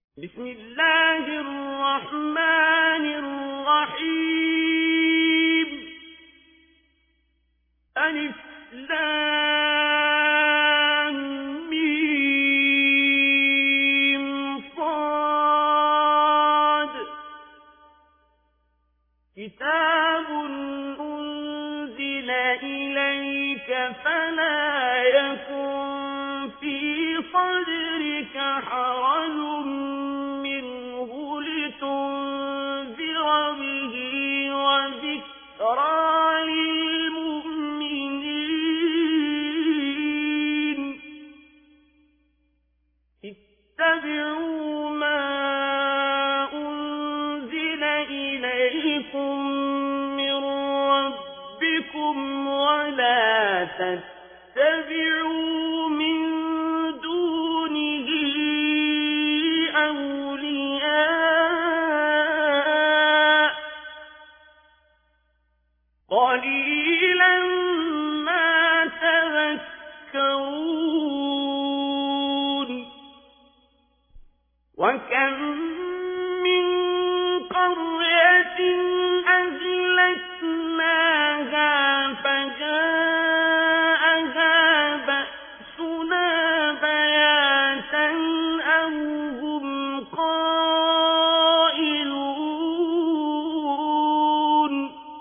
بسم الله الرحمن الرحيم. ألف لام ميم صاد. كتاب أنزل إليك فلا يكن في صدرك حرج منه لتنذر به وذكرى للمؤمنين. اتبعوا ما أنزل إليكم من ربكم ولا تتبعوا من دونه أولياء قليلا ما تذكرون. وكم من قرية أهلكناها فجاءها بأسنا بياتا أو هم قائلون.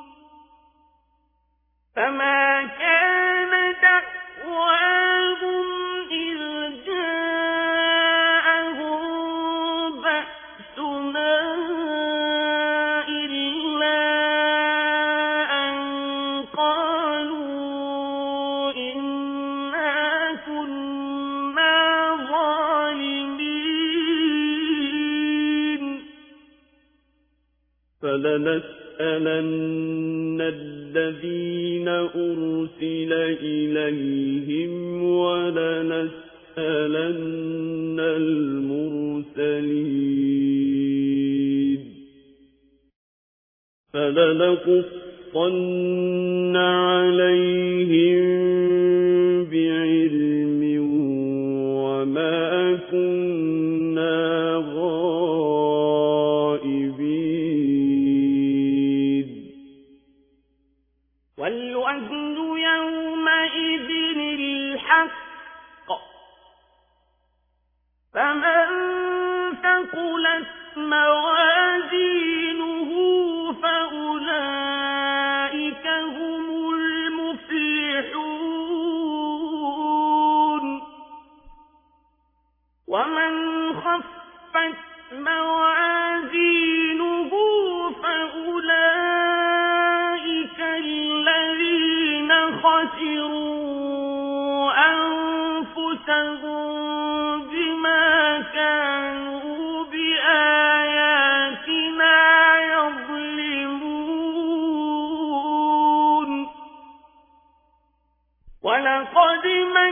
فما كان دعواهم إذ جاءهم بأسنا إلا أن قالوا إنا كنا ظالمين. فلنسألن الذين أرسل إليهم ولنسألن المرسلين. فلنقصن عليهم بعلم وما كنا غائبين. والوزن يومئذ الحق. فمن ثقلت موازينه فأولئك هم المفلحون. ومن خفت موازينه فأولئك الذين خسروا أنفسهم بما كانوا بآياتنا يظلمون. ولقد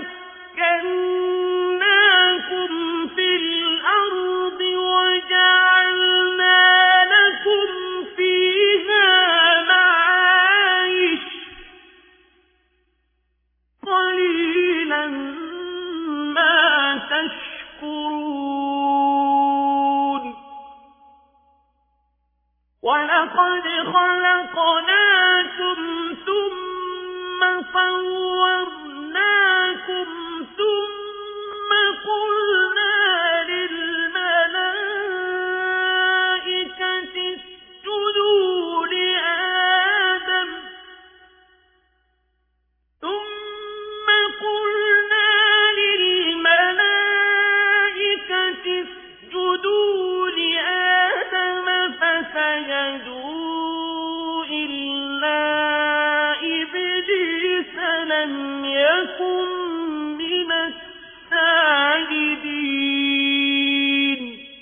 مكناكم في الأرض وجعلنا لكم فيها معايش قليلا ما تشكرون. ولقد خلقناكم ثم صورناكم ثم قلنا للملائكة اسجدوا لآدم فسجدوا إلا إبليس لم يكن من الساجدين.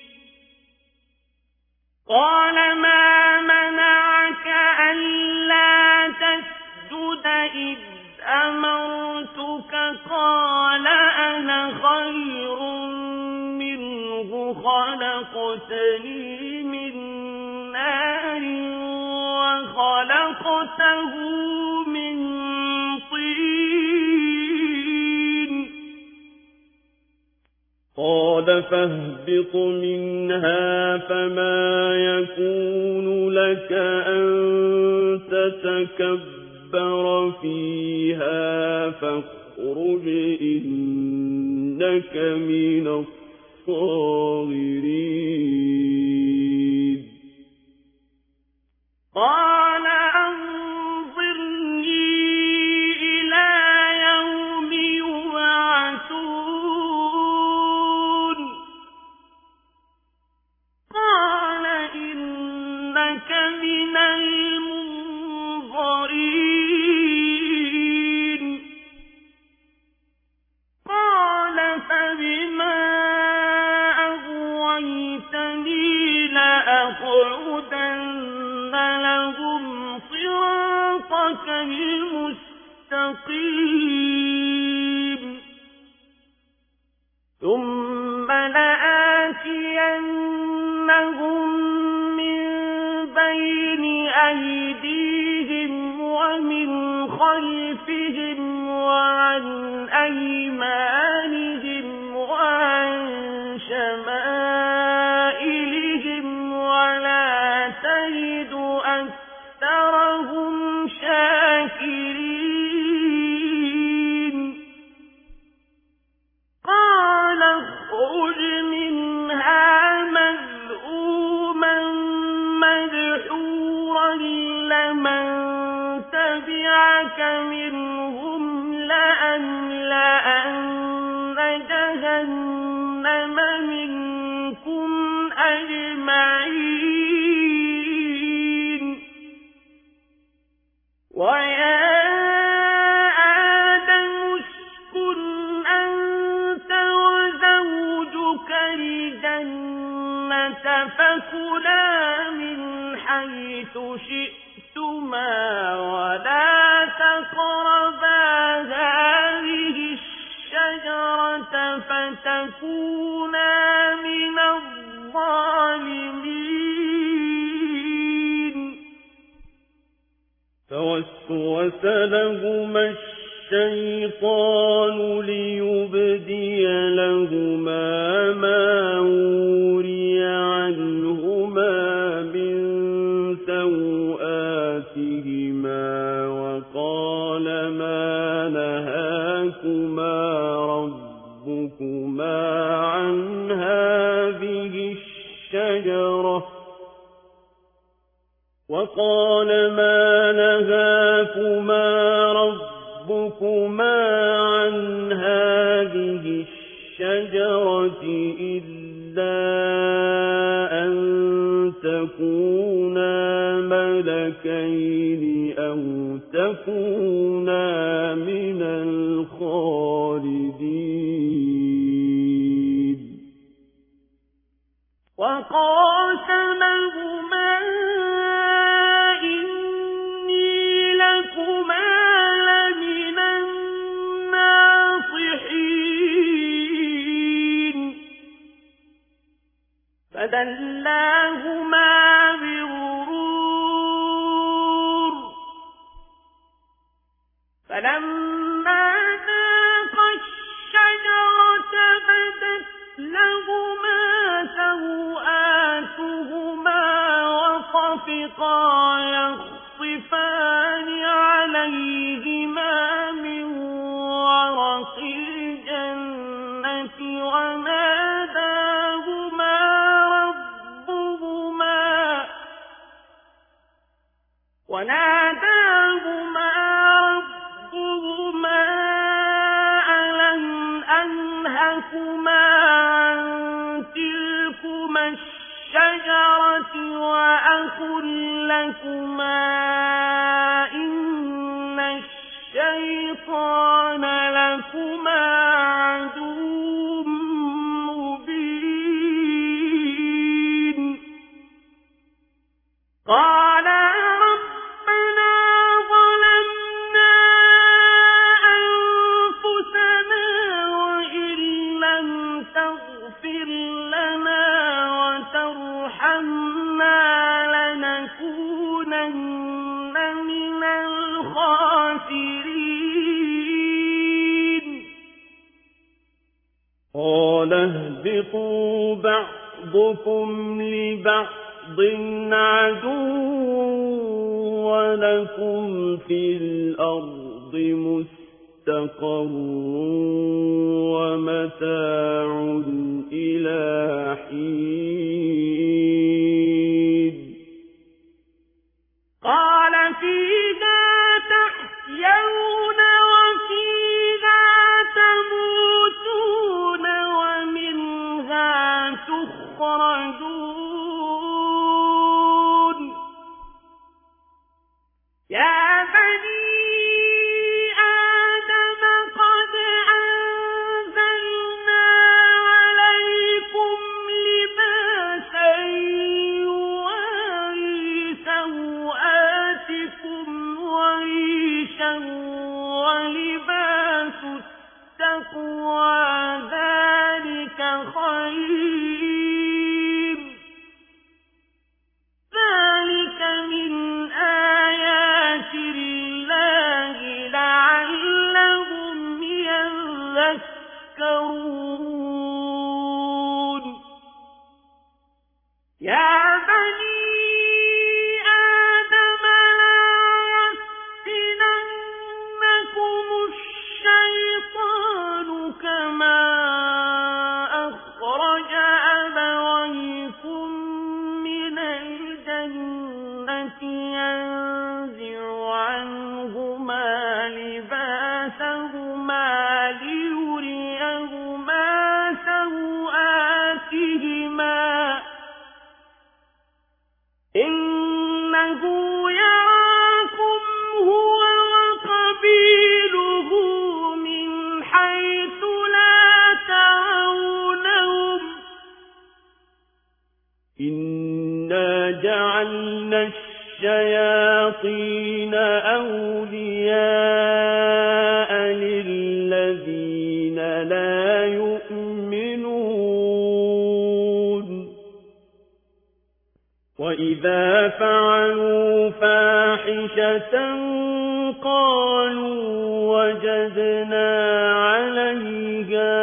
قال ما منعك ألا تسجد إذ أمرتك؟ قال أنا خير منه خلقتني من نار وخلقته من طين. قال فاهبط منها فما يكون لك أن تتكبر فيها فاخرج إنك من الصاغرين قال أنظرني إلى يوم يبعثون قال إنك من المنظرين قال فبما أغويتني لأقعدن لهم صراطك المستقيم ثم لآتينهم من بين أيديهم ومن خلفهم وعن أيمانهم وعن شمائلهم ولا تجد أكثرهم شاكرين قال اخرج منها مذءوما مدحورا لمن تبعك منهم لأملأن جهنم منكم أجمعين ويا آدم اسكن أنت وزوجك الجنة فكلا من حيث شئتما ولا تقربا هذه الشجرة فتكونا من الظالمين فوسوس لهما الشيطان ليبدي لهما ما وري عنهما من سوآتهما وقال ما نهاكما ربكما عن هذه الشجرة إلا أن تكونا ملكين أو تكونا من الخالدين وقاسمهما إني لكما لمن الناصحين فدلاهما بغرور فلما ذاقا الشجرة بدت لهما سوآتهما وطفقا يخصفان عليهما من ورق الجنة وناداهما ربهما ألم أنهكما عن تلكما الشجرة وأقل لكما إن الشيطان لكما عدو مبين قال لنكونن اهبطوا بعضكم لبعض عدو ولكم في الأرض مستقر ومتاع إلى حين قال فيها تحيون وفيها تموتون ومنها تخرجون يا بني آدم قد أنزلنا عليكم لباسا يواري سوآتكم وريشا ولباس التقوى ذلك خير ذلك من آيات الله لعلهم يذكرون يا بني آدم لا يفتننكم الشيطان كما أخرج أبويكم من الجنة ينزع عنهما لباسهما ليريهما سوآتهما إنه يراكم هو وقبيله من حيث لا ترونهم إنا جعلنا الشياطين أولياء للذين لا يؤمنون وإذا فعلوا فاحشة قالوا وجدنا عليها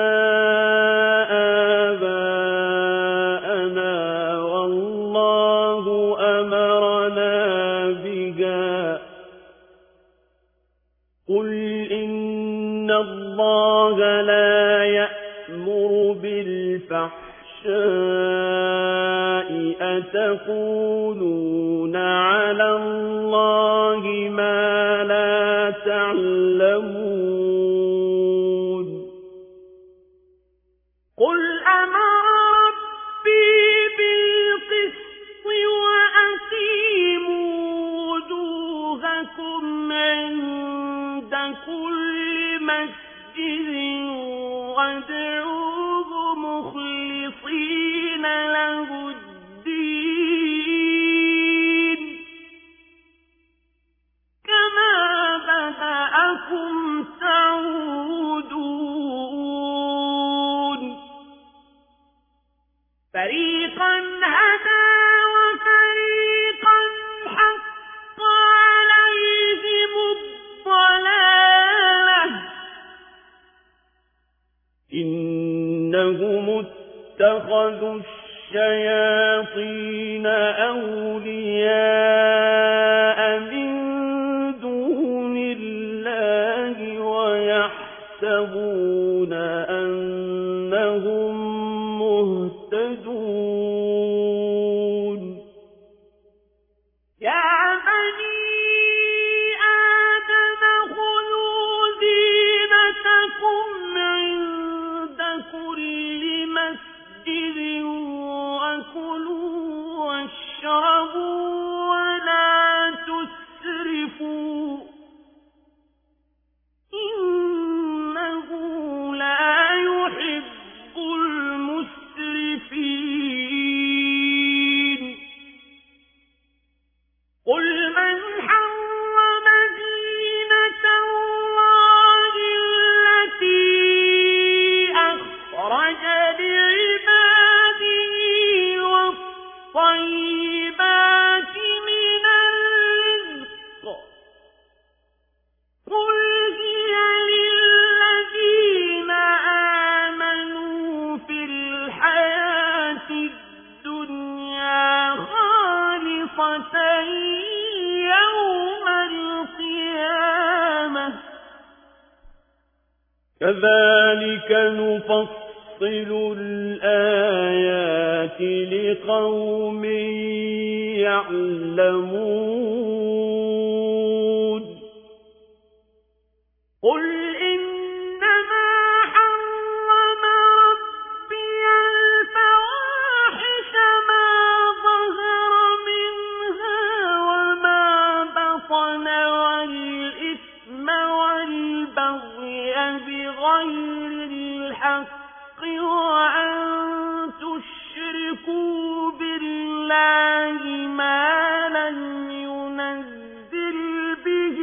آباءنا والله أمرنا بها قل إن الله لا يأمر بالفحشاء أتقولون على الله ما لا تعلمون قل أمر ربي بالقسط وأقيموا وجوهكم عند كل مسجد وادعوه مخلصين له الدين كما بدأكم تعودون فريقا هدى وفريقا حق عليهم الضلالة إنهم اتخذوا الشياطين أولياء من دون الله ويحسبون أنهم مهتدون يا بني آدم خذوا زينتكم عند كل مسجد وكلوا واشربوا ولا تسرفوا إنه لا يحب المسرفين الدنيا خالصة يوم القيامة كذلك نفصل الآيات لقوم يعلمون قل إنما حرم ربي الفواحش ما ظهر منها وما بطن والإثم والبغي بغير الحق وأن تشركوا بالله ما لم ينزل به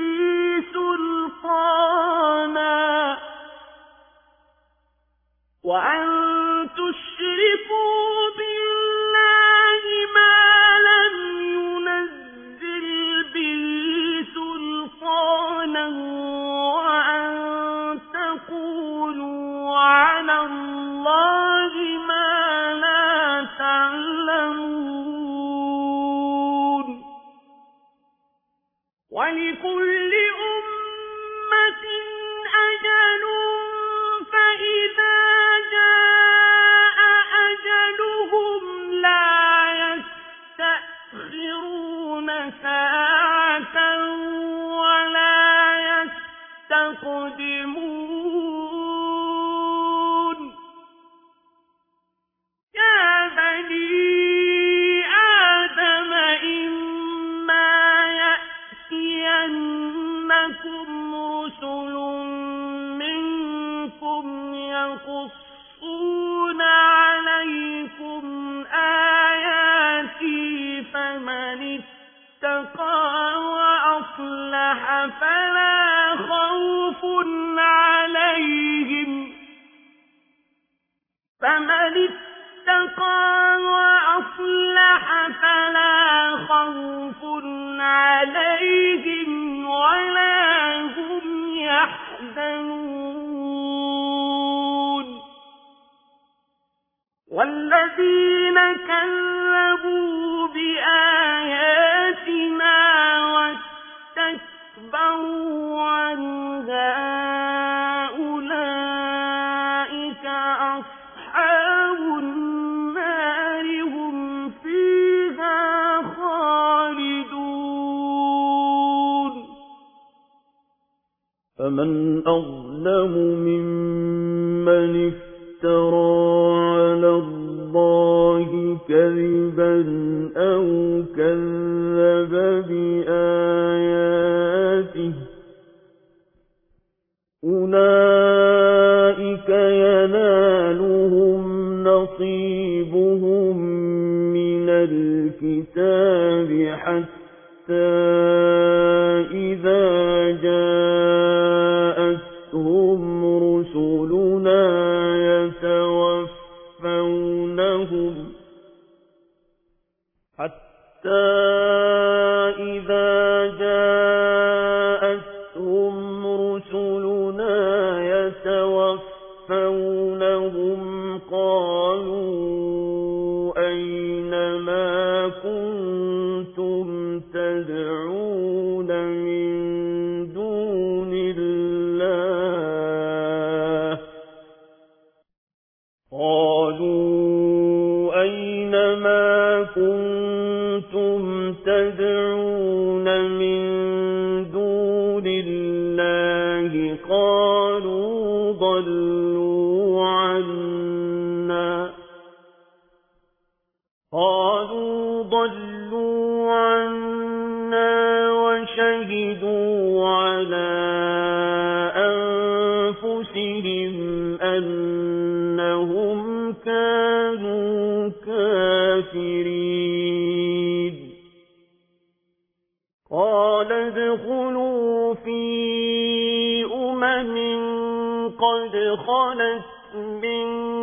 سلطانا وأن تشركوا بالله ما لم ينزل به سلطانا وأن تقولوا على الله ما لا تعلمون ولكل أمة أجل فإذا جاء أجلهم لا يستأخرون ساعة ولا يستقدمون يا بني آدم إما يأتينكم رسل منكم يقصون عليكم آياتي فمن اتقى وأصلح فلا خوف عليهم فلا خوف عليهم ولا هم يحزنون والذين كذبوا بآياتنا واستكبروا عنها أولئك أصحاب النار هم فيها خالدون فمن أظلم ممن افترى على الله كذبا أو كذب بآياته أولئك ينالهم نصيبهم من الكتاب حتى إذا جاءتهم رسلنا يتوفونهم قالوا أين ما كنتم تدعون من دون الله قالوا أين ما كنتم تدعون من دون الله قالوا ضلوا عنا وشهدوا على أنفسهم أنهم كانوا كافرين قال ادخلوا في قد خلت من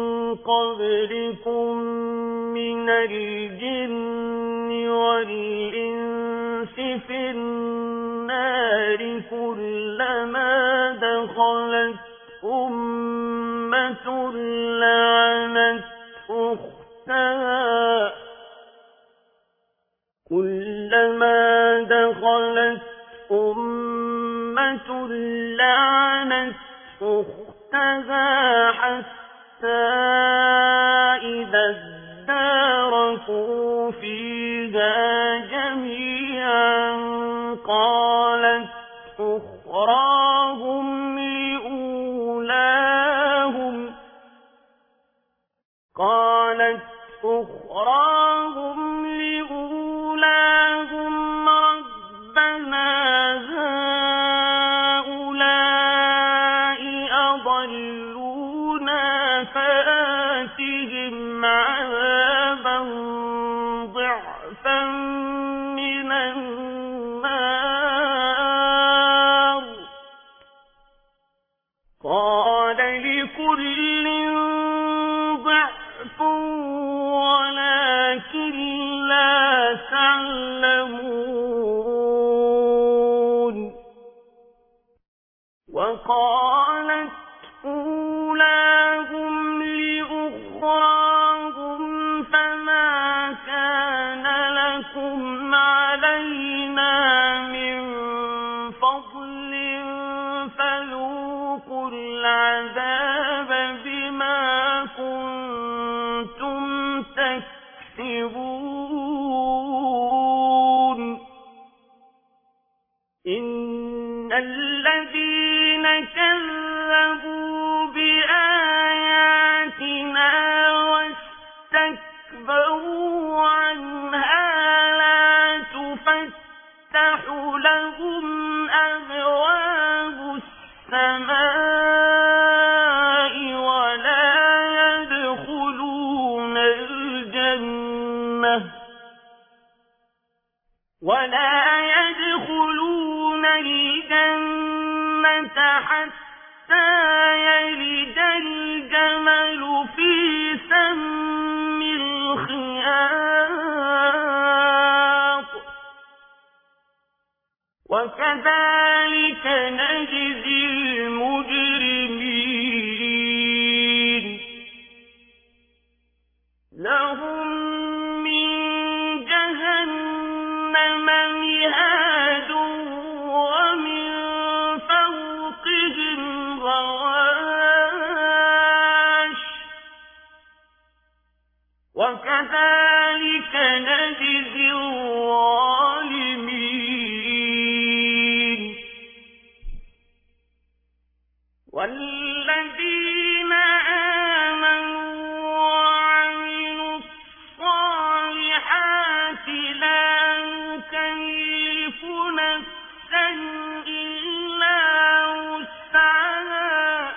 قبلكم من الجن والإنس في النار كلما دخلت أمة لعنت أختها أختها كلما دخلت أمة لعنت أختها حتى إذا اداركوا فيها جميعا قالت أخراهم لأولاهم ربنا هؤلاء أضلونا فآتهم عذابا ضعفا من النار قال لكل ضعف ولكن لا تعلمون وقالت أولاهم لأخراهم فما كان لكم علينا من فضل فذوقوا العذاب بما كنتم تكسبون إن الذين كذبوا بآياتنا واستكبروا عنها لا تفتح لهم أبواب السماء ولا يدخلون الجنة حتى يلج الجمل في سم الخياط وكذلك نجزي المجرمين لهم من جهنم مهاد ومن فوقهم غواش وكذلك نجزي الظالمين والذين آمنوا وعملوا الصالحات لا نكلف نفسا إلا وسعها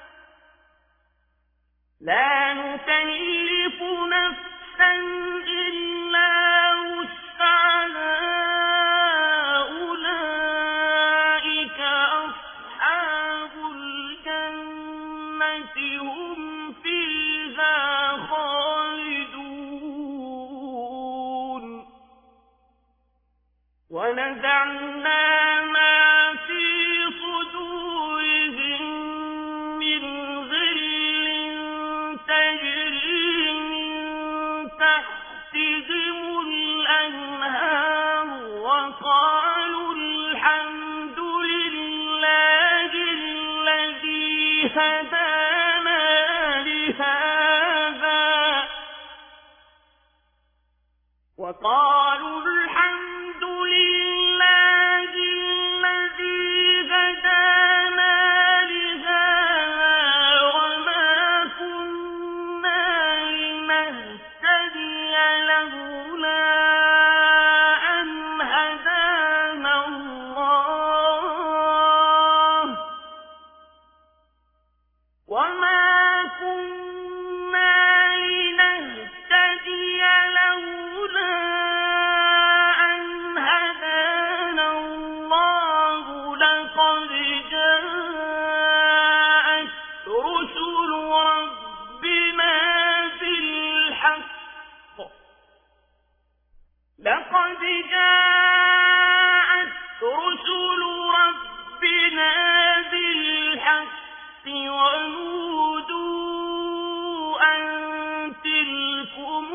أولئك أصحاب الجنة هم فيها خالدون ونزعنا ما في صدورهم من غل تجري من تحتهم الأنهار وقالوا الحمد لله الذي هدانا لهذا وقالوا الحمد لله الذي هدانا لهذا وما كنا لنهتدي لولا أن هدانا الله وما كنا لنهتدي لولا أن هدانا الله لقد جاءت رسل ربنا بالحق لقد جاءت رسل ربنا بالحق ونودوا أن تلكم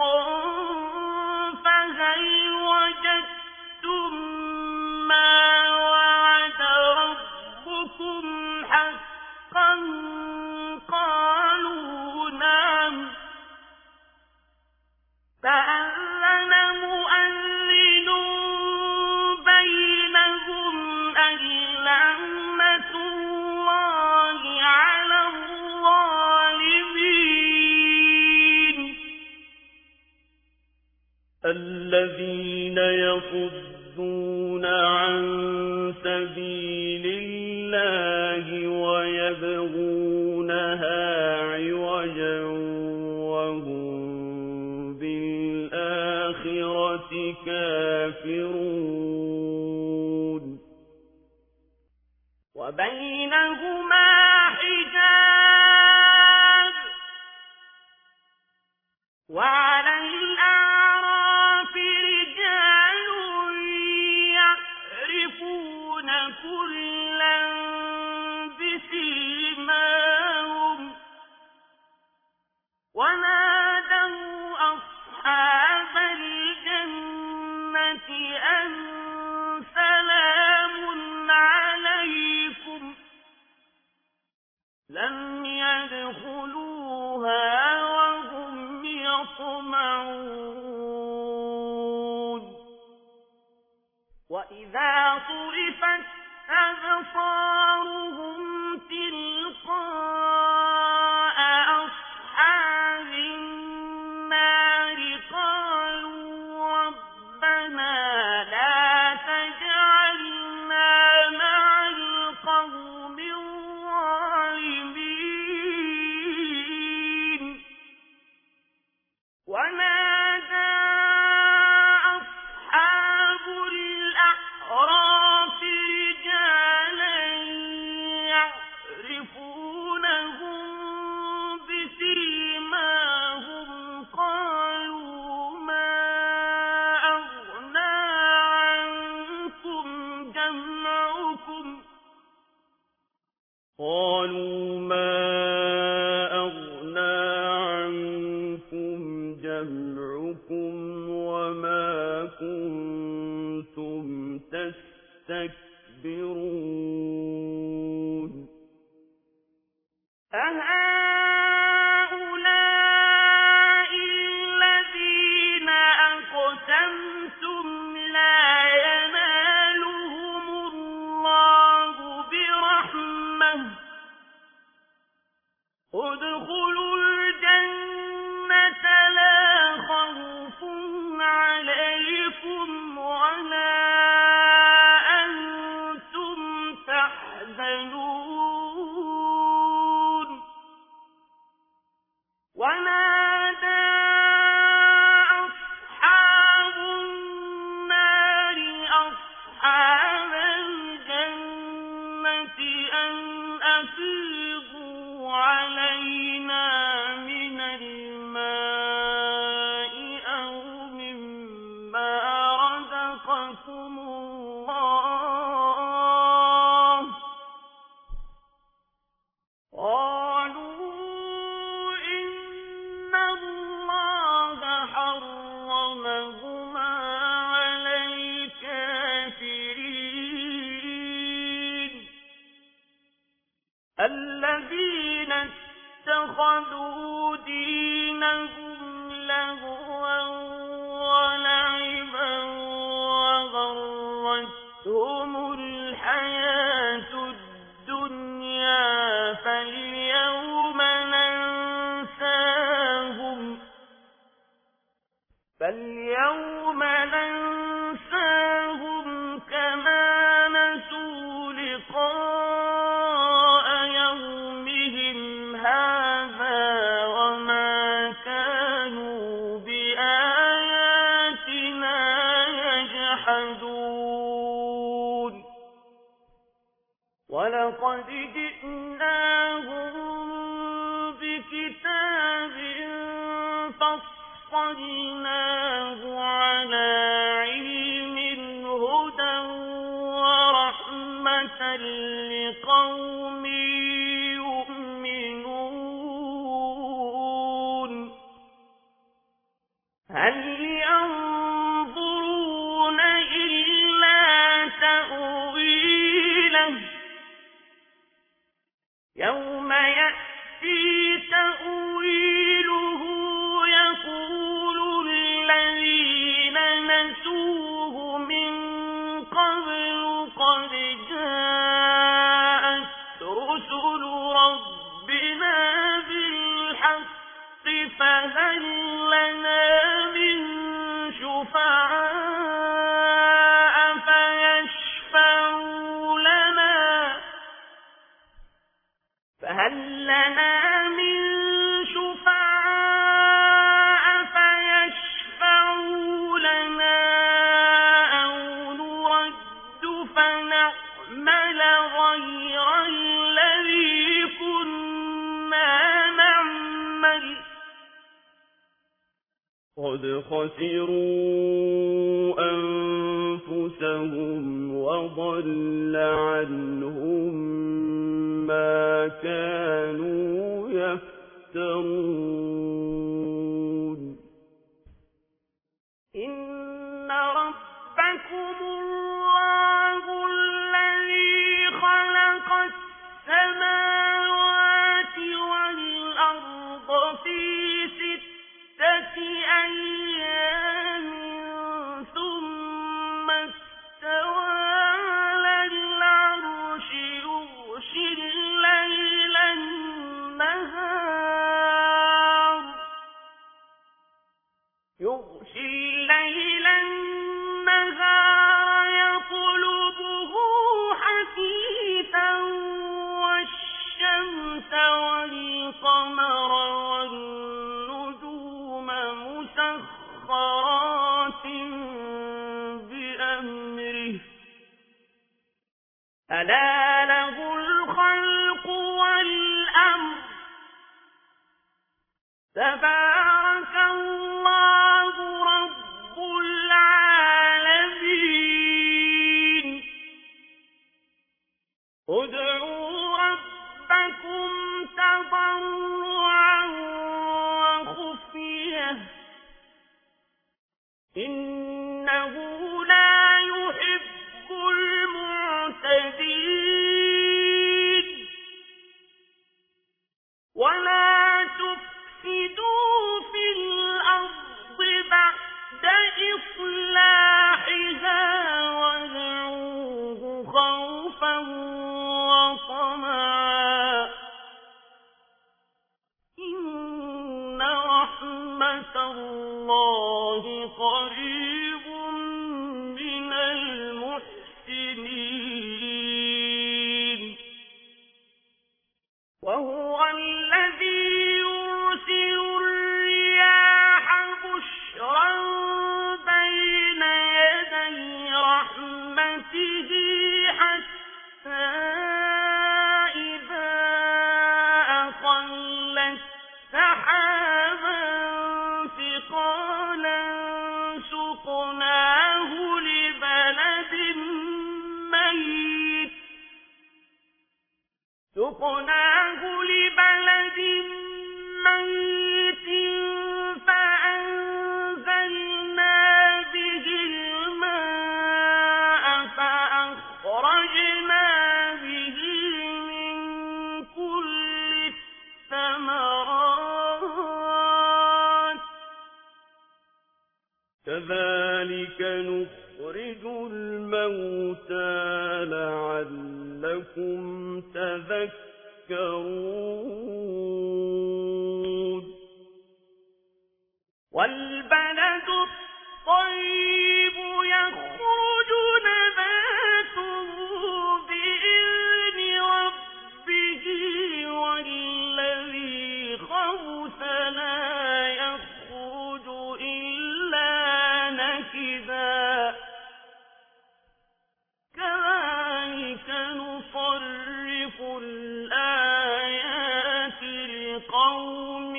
حقا فهل وجدتم ما وعد ربكم حقا قالوا نعم فأذن مؤذن بينهم اللعنة الله على الظالمين. الذين يصدون عن سبيل الله ويبغونها عوجا وهم بالآخرة كافرون وبينهما حجاب وعلى الأعراف رجال يعرفون كلا بسيماهم ونادوا أصحاب الجنة أن سلام عليكم لم يدخلوها وهم يطمعون وإذا صرفت أبصارهم تلقاء أصحاب النار قالوا ربنا لا تجعلنا مع القوم الظالمين ونادى أصحاب الأعراف رجالا يعرفونهم بسيماهم قالوا ما أغنى عنكم جمعكم وما كنتم تستكبرون أهؤلاء الذين أقسمتم لا ينالهم الله برحمة ادخلوا الجنة لا خوف عليكم ولا أنتم تحزنون ونادى أصحاب النار أصحاب الجنة أن أفيضوا علينا من الماء أو مما رزقكم الله قالوا إن الله حرمهما على الكافرين الذين اتخذوا دينهم لهوا ولعبا وغرتهم الحياة الدنيا فاليوم ننساهم كما نسوا لقاء يومهم هذا وما كانوا بآياتنا يجحدون ولقد جئناهم بكتاب فصلناه على علم هدى ورحمة لقوم يؤمنون هل ينظرون إلا تأويله يوم يأتي تأويله يقول الذين نسوه من قبل قد جاءت رسل ربنا بالحق فهل لنا من شفعاء فيشفعوا لنا أو نرد فنعمل غير الذي كنا نعمل قد خسروا أنفسهم وضل عنهم ما كانوا يفترون إن ربكم الله الذي خلق السماوات والأرض في 6 أيام ثم استوى على العرش يغشي الليل النهار يطلبه حثيثا والشمس والقمر والنجوم مسخرات بأمره ألا له الخلق والأمر تبارك الله رب العالمين ادعوا ربكم تضرعا وخفية إنه لا يحب المعتدين ولا تفسدوا في الأرض بعد إصلاحها وادعوه خوفا وطمعا إن رحمة الله قريب من المحسنين وهو الذي يرسل الرياح بشرا بين يدي رحمته حتى إذا أقلت سحابا ثقالا سقناه لبلد ميت فأنزلنا به الماء فأخرجنا به من كل الثمرات كذلك نخرج الموتى لعلكم تذكرون والبلد الطيب يخرج نباته بإذن ربه والذي خبث لا يخرج إلا نكدا كذلك نصرف الآيات لقوم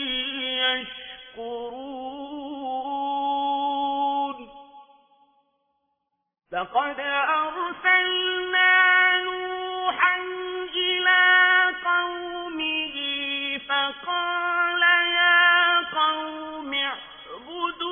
يشكرون لقد أرسلنا نوحا إلى قومه فقال يا قوم اعبدوا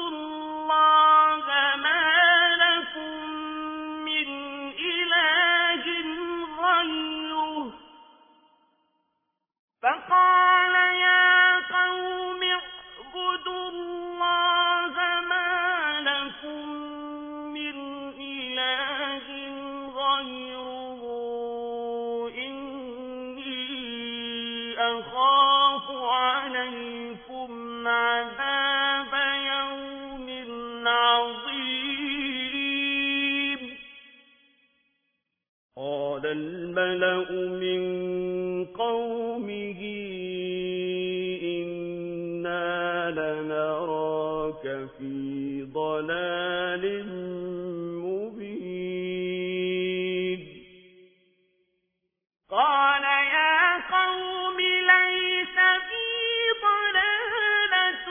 الله ما لكم من إله غيره إني أخاف عليكم عذاب يوم عظيم. قال الملأ من قومه إنا لنراك في ضلال مبين. قال يا قوم ليس بي ضلالة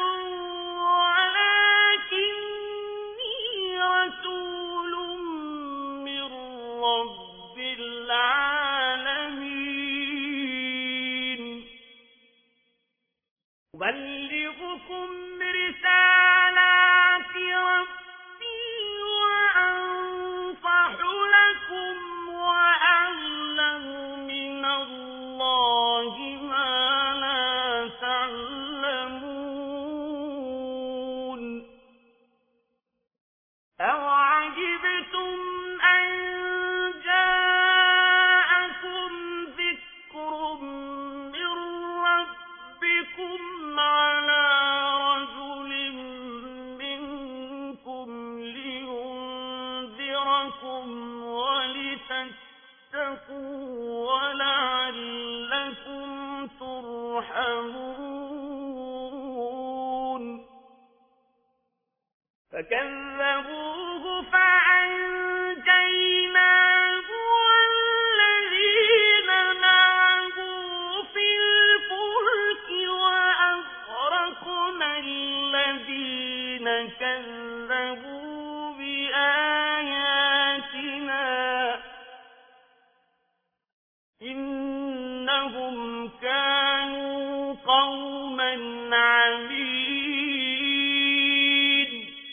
ولكني رسول من رب العالمين أبلغكم رسالات ربي وأنصح لكم وأعلم من الله ما لا تعلمون. أوعجبتم أن جاءكم ذكر من ربكم على رجل منكم لينذركم ولتتقوا ولعلكم ترحمون. فكذبوه فأنجيناه والذين معه في الفلك وأغرقنا الذين كذبوا بآياتنا إنهم كانوا قوما عمين.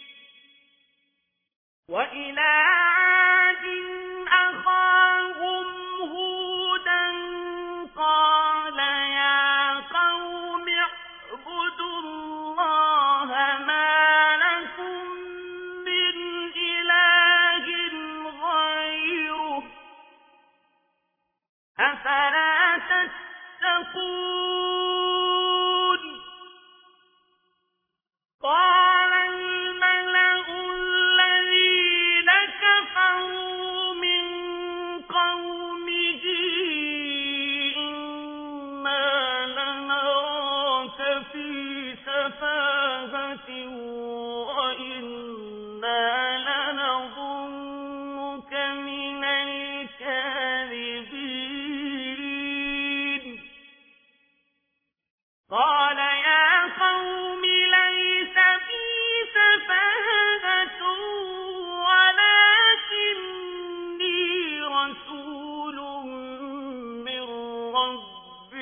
وإلى عاد أخاهم هودا قال يا قوم اعبدوا الله ما لكم من إله غيره أفلا تتقون. قال الملأ الذين كفروا من قومه إنا لنراك في سفاهة وإنا لنظنك من الكاذبين. قال يا قوم ليس بي سفاهة ولكني رسول من رب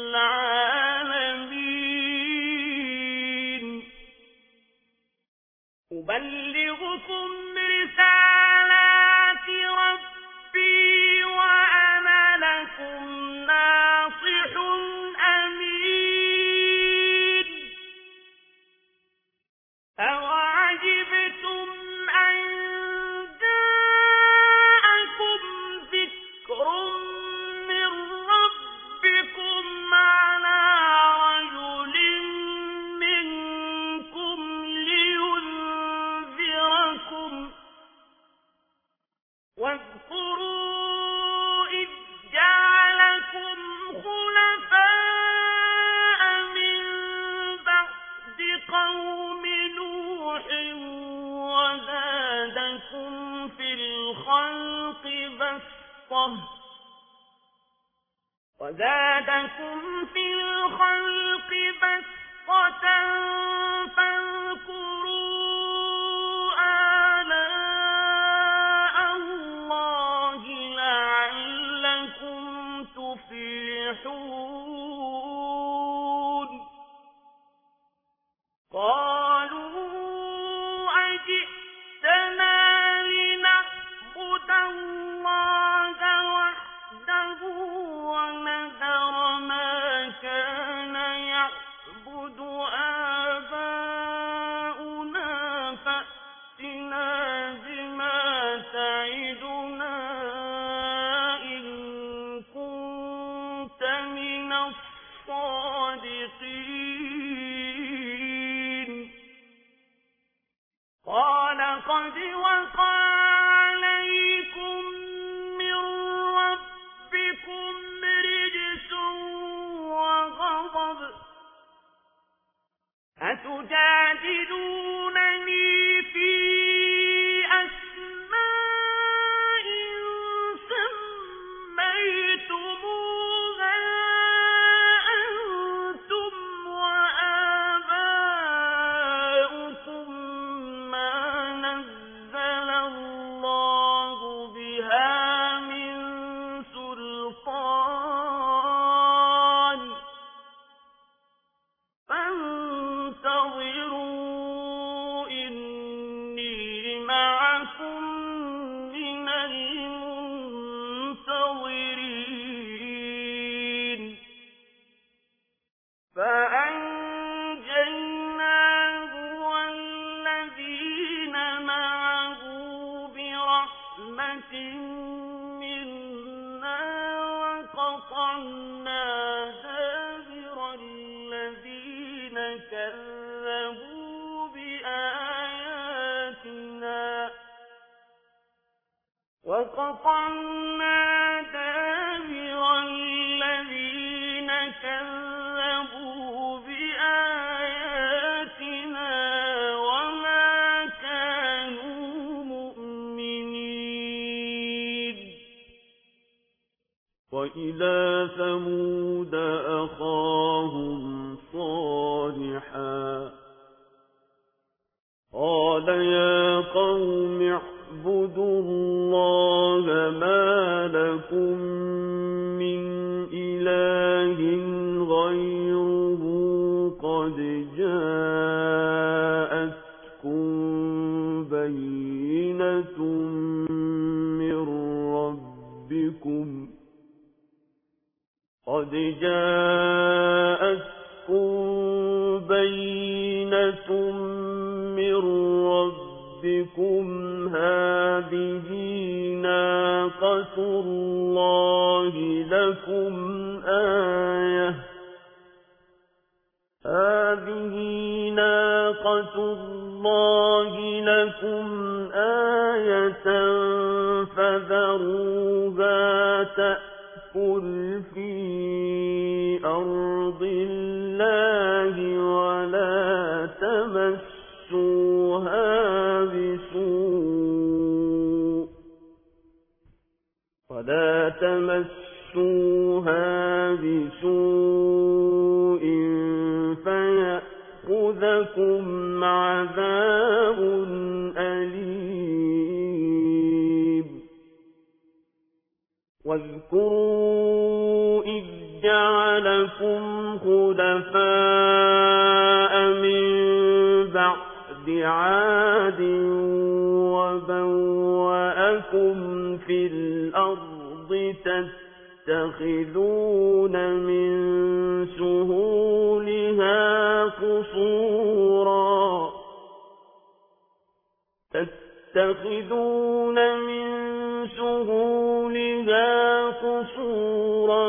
العالمين أبلغكم رسالات ربي وأنا لكم ناصح أمين. أوعجبتم أن جاءكم ذكر من ربكم على رجل منكم لينذركم واذكروا إذ جعلكم خلفاء من بعد قوم نوح وزادكم في الخلق بسطة فاذكروا آلاء الله لعلكم تفلحون. قالوا أجئتنا لنعبد الله وحده ونذر ما كان يعبد آباؤنا قد وقع عليكم من ربكم رجس وغضب أتجادلونني في أسماء سميتموها أنتم وآباؤكم ما نزل الله بها من سلطان فانتظروا إني معكم من المنتظرين فأنجيناه والذين معه برحمة منا وقطعنا دابر الذين كذبوا بآياتنا وما كانوا مؤمنين وإلى ثمود أخاهم صالحا قال يا قوم اعبدوا الله ما لكم من إله غيره قد جاءتكم بينة من ربكم هذه ناقة الله لكم آية فذروها تأكل في أرض الله ولا تمسوها بسوء فيأخذكم عذاب أليم واذكروا إذ جعلكم خلفاء من بعد عاد وبوأكم في الأرض تتخذون من سهولها قصورا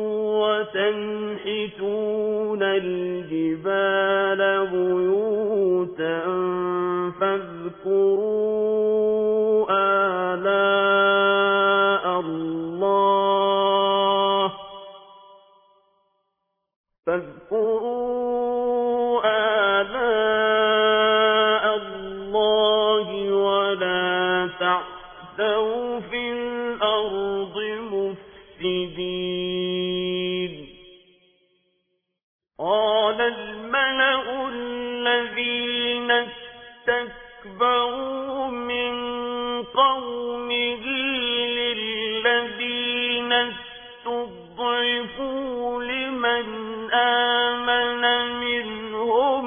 وتنحتون الجبال بيوتا فاذكروا آلاء الله ولا تعثوا في الأرض مفسدين قال الملأ الذين استكبروا من قومه للذين استضعفوا لمن آمن منهم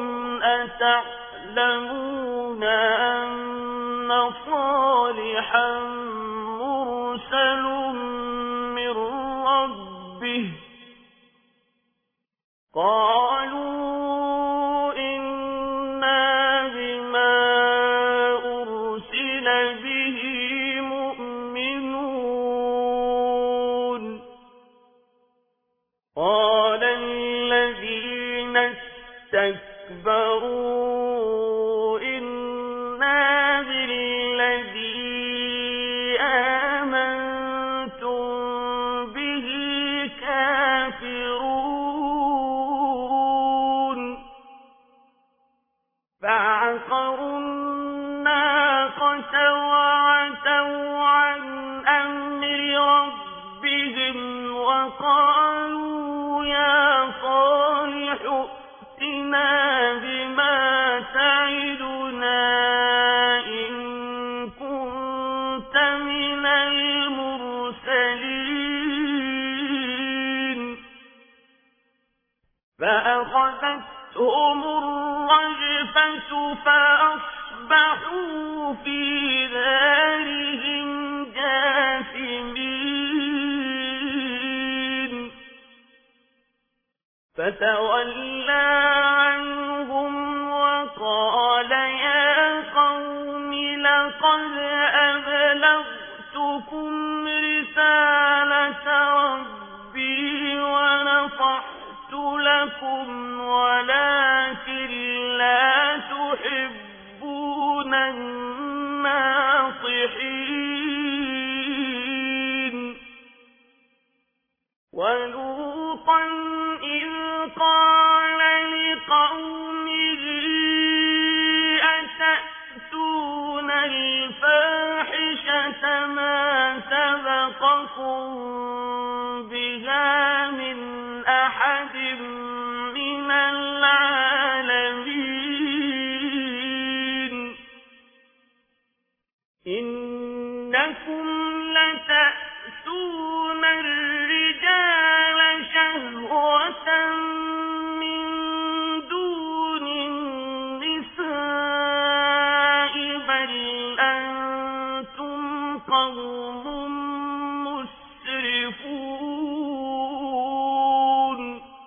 أتعلمون أن صالحا مرسل من ربه قالوا إنا بما أرسل به مؤمنون قال الذين استكبروا إنا بالله فعقروا الناقة وعتوا عن أمر ربهم وقالوا يا صالح ائتنا بما تعدنا إن كنت من المرسلين فأخذتهم الرجفة فأصبحوا في دارهم جاثمين فتولى عنهم وقال يا قوم لقد أبلغتكم رسالة ربي ونصحت لكم ولكن لا تحبون الناصحين ولوطا إذ قال لقومه أتأتون الفاحشة ما سبقكم بها من أحد من العالمين إنكم لتأتون الرجال شهوة من دون النساء بل أنتم قوم مسرفون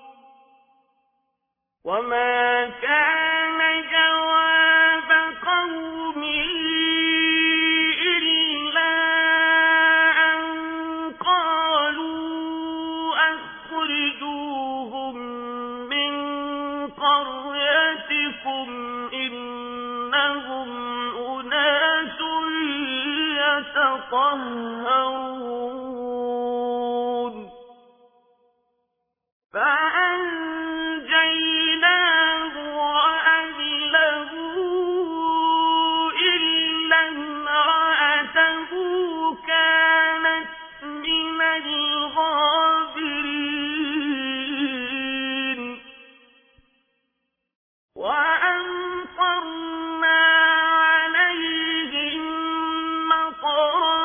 وما كان جواب قومه إلا أن قالوا أخرجوهم من قريتكم إنهم أناس يتطهرون فأنجيناه وأهله إلا امرأته كانت من الغابرين وأمطرنا عليهم مطرا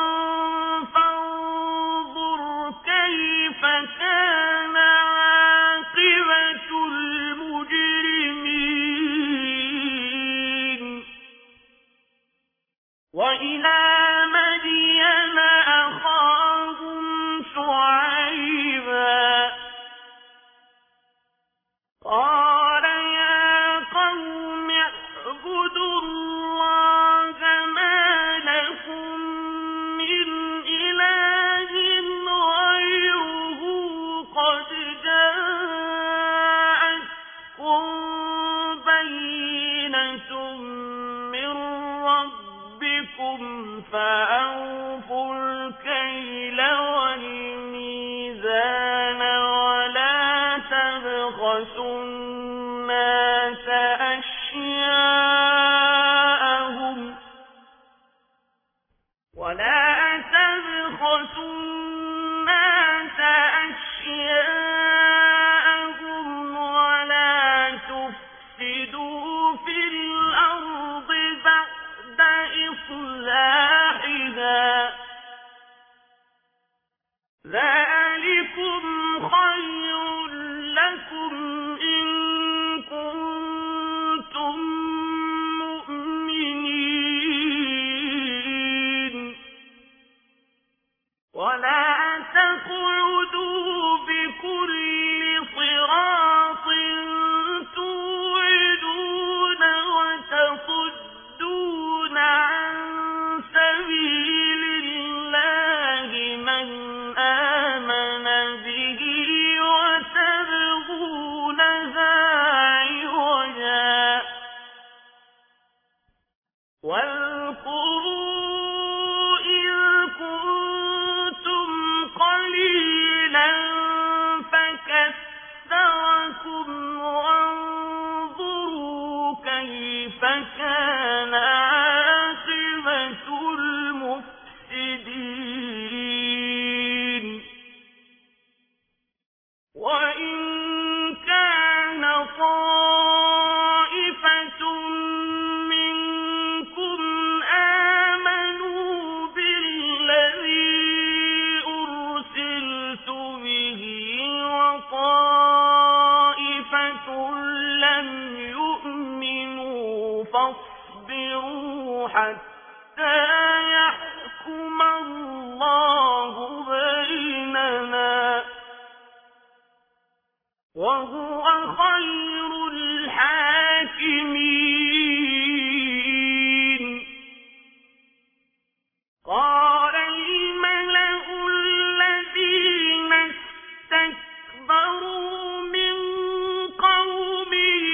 فانظر كيف كان عاقبة المجرمين وإلى مدين أخاهم شعيبا قال يا قوم اعبدوا الله ما لكم من إله غيره قد جاءتكم بينة من ربكم فأوفوا الكيل والميزان ولا تبخسوا الناس أشياءهم ولا تفسدوا في الأرض بعد إصلاحها ذلكم خير لكم إن كنتم مؤمنين ولا تقعدوا بكل صراط توعدون وتصدون عن سبيل الله من آمن به وتبغونها عوجا واذكروا إذ كنتم قليلا فكثركم وانظروا كيف فكان عاقبة المفسدين وإن كان طائفة منكم آمنوا بالذي أرسلت به وطائفة لم يؤمنوا فاصبروا حتى يحكم الله بيننا وهو خير الحاكمين قال الملأ الذين استكبروا من قومه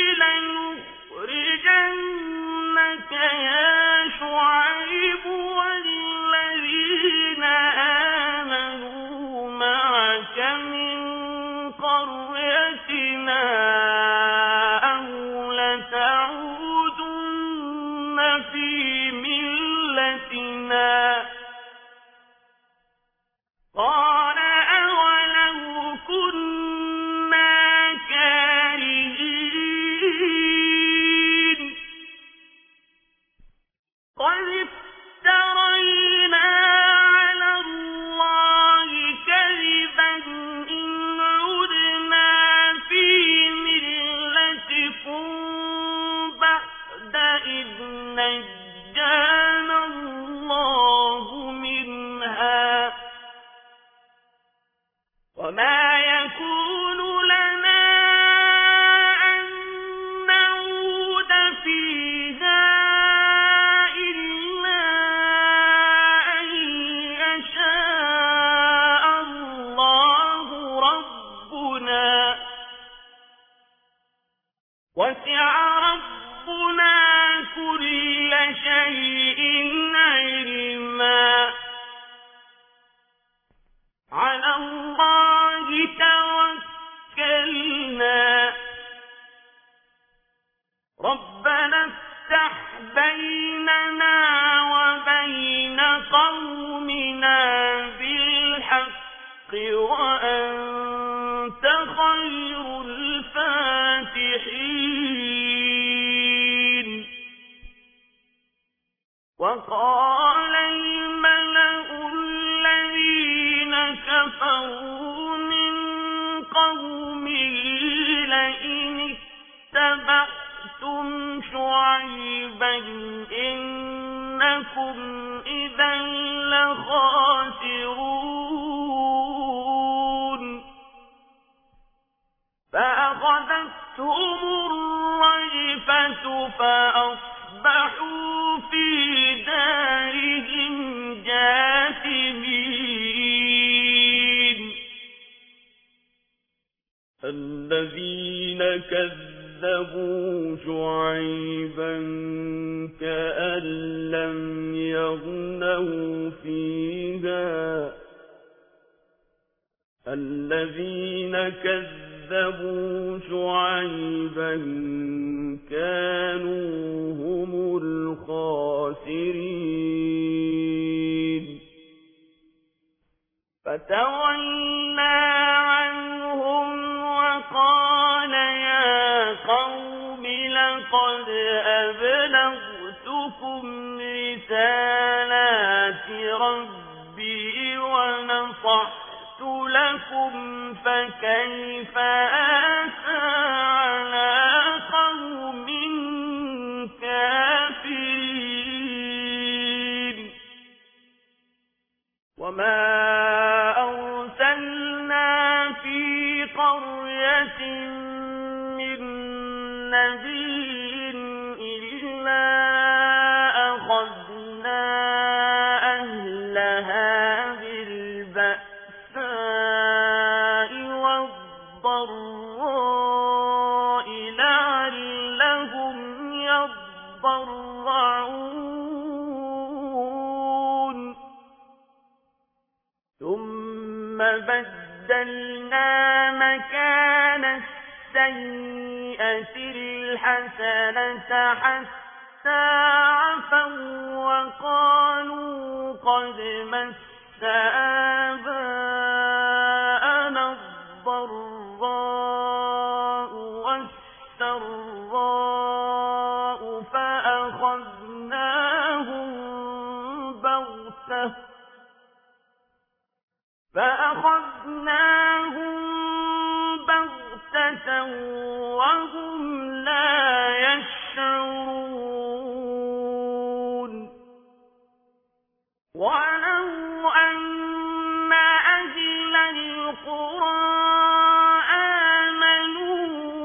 لنخرجنك يا شعيب والذين آمنوا معك من قريتنا أو لتعودن في ملتنا قال أولو كنا كارهين قد افترينا على الله كذبا إن عدنا في ملتكم بعد إذ نجانا الله منها وما يكون لنا أن نعود فيها إلا أن يشاء الله ربنا وسع ربنا كل شيء علما على الله توكلنا ربنا افتح بيننا وبين قومنا بالحق وأنت خير الفاتحين وقال الملأ الذين كفروا من قومه لئن اتبعتم شعيبا إنكم إذا لخاسرون فأخذتهم الرجفة فأصبحوا في دارهم جاثمين الذين كذبوا شعيبا كأن لم يغنوا فيها الذين كذبوا شعيبا كانوا هم الخاسرين فتولى عنهم وقال يا قوم لقد أبلغتكم رسالات ربي ونصحت لكم فكيف آسى على قوم كافرين وما أرسلنا في قرية من نبي إلا أخذنا أهلها بالبأساء والضراء لعلهم يضرعون ثم بدلنا مكان السيئة الحسنة السنة حتى عفوا وقالوا قد مس آباءنا الضراء والسراء فأخذناهم بغتة وهم لا يشعرون ولو أن أهل القرى آمنوا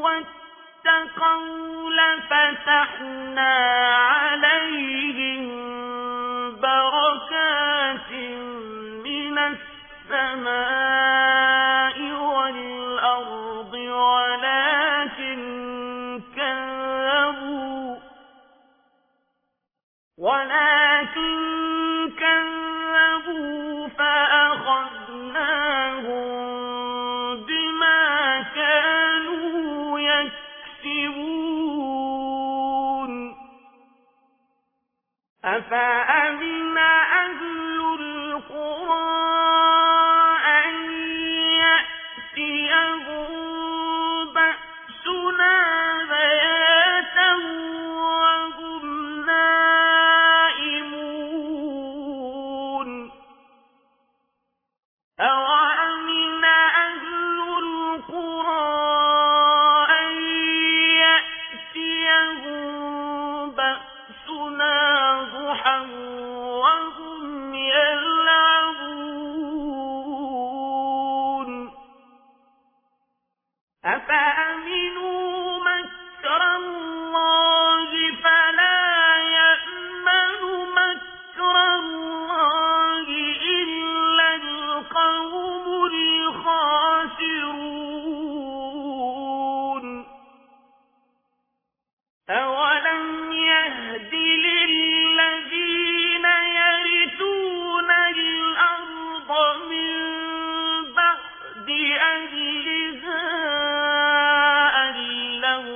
واتقوا لفتحنا عليهم بركات من السماء والأرض ولكن كذبوا فأخذناهم بما كانوا يكسبون أفأمن أهل القرى أن يأتيهم بأسنا بياتا وهم نائمون أوأمن أهل القرى أن يأتيهم بأسنا ضحى وهم يلعبون أفأمنوا مكر الله فلا يأمن مكر الله إلا القوم الخاسرون أولم يهد للذين يرثون الأرض من بعد أهلها أن لو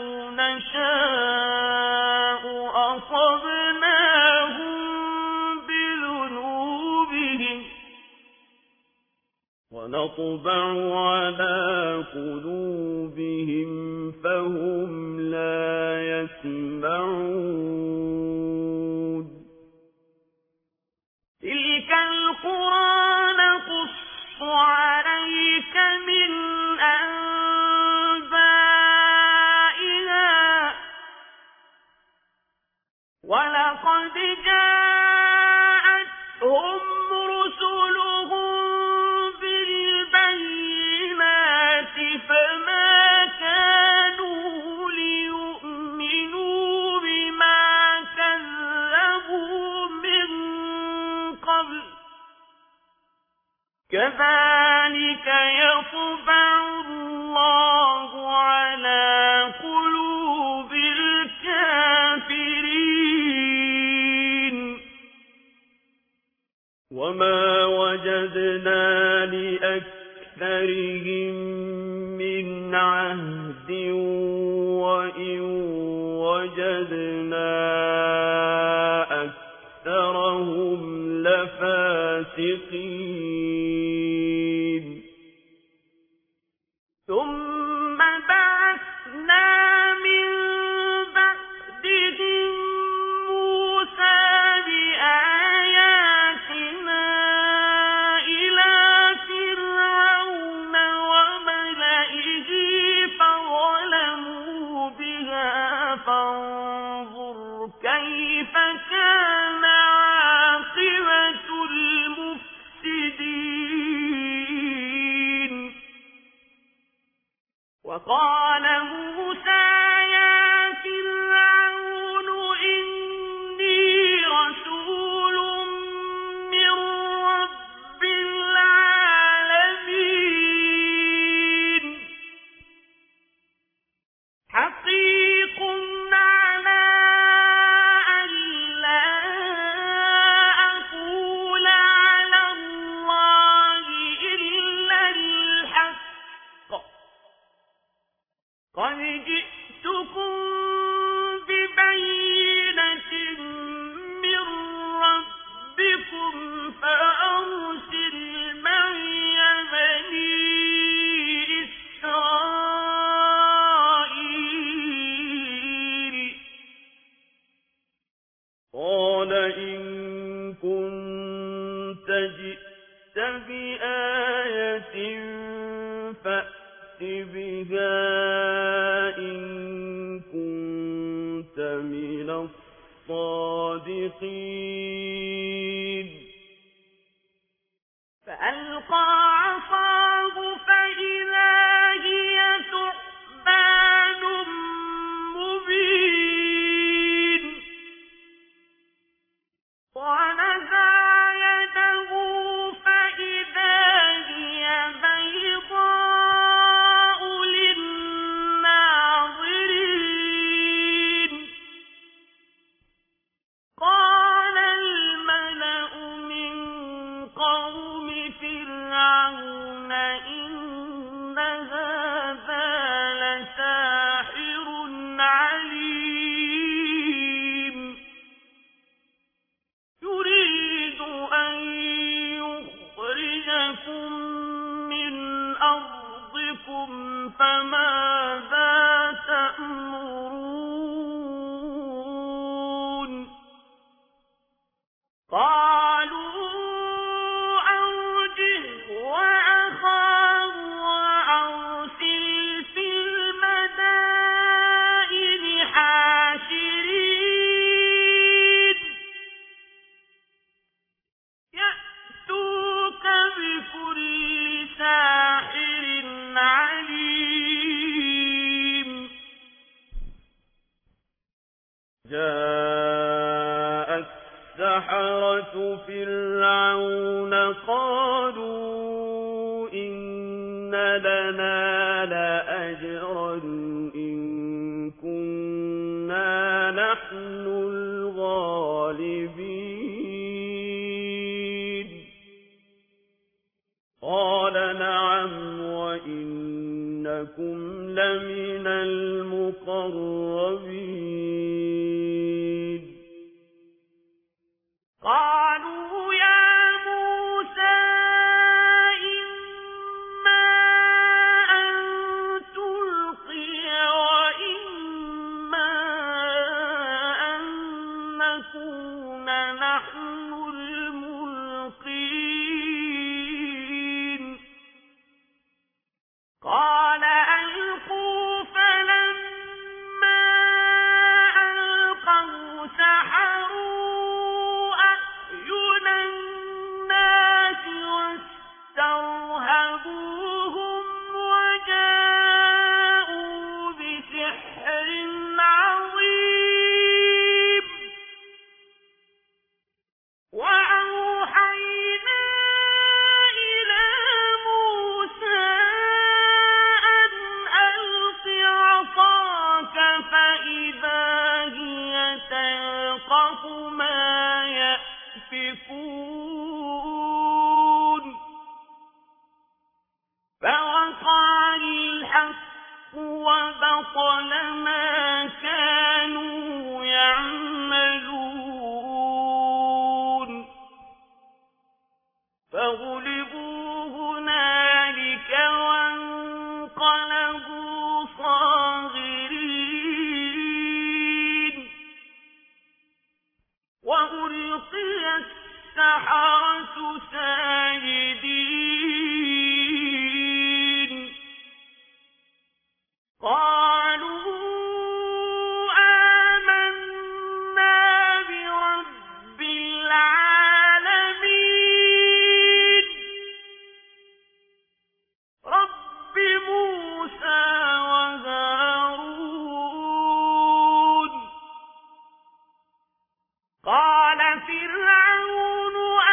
نشاء أصبناهم بذنوبهم ونطبع على قلوبهم فهم لا يسمعون تلك القرى نقص عليك من أنبائها ولقد جاءتهم رسلهم بالبينات فما كانوا ليؤمنوا بما كذبوا من قبل كذلك يطبع الله على قلوب الكافرين وما وجدنا لأكثرهم من عهد وإن وجدنا أكثرهم لفاسقين ثم بعثنا من بعدهم موسى بآياتنا إلى فرعون وملئه فظلموا بها فانظر كيف كان عاقبة المفسدين وقال موسى يا فرعون إني رسول من رب العالمين حقيق على أن لا أقول على الله إلا الحق قال إن كنت جئت بآية فأت بها إن كنت من الصادقين فألقى عصاه فإذا هي ثعبان مبين ونزع يده فإذا هي بيضاء للناظرين قال الملأ من قوم فرعون إن هذا لساحر عليم يريد أن يخرجكم من أرضكم فماذا تأمرون قالوا أرجه وأخاه وأرسل في المدائن حاشرين يأتوك بكل ساحر عليم جاء السحرة فرعون قالوا إن لنا لأجرا إن كنا نحن الغالبين قال نعم وإنكم لمن المقربين قالوا يا موسى إما أن تلقي وإما أن نكون نحن الملقين قال ألقوا فلما ألقوا سحروا أعين الناس واسترهبوهم وجاءوا بسحر عظيم وأوحينا إلى موسى أن ألق عصاك فإذا هي تلقف ما يأفكون فوقع الحق وبطل ما كانوا يعملون فغلبوا هنالك وانقلبوا صاغرين وألقي السحرة ساجدين قالوا آمنا برب العالمين رب موسى وهارون قال فرعون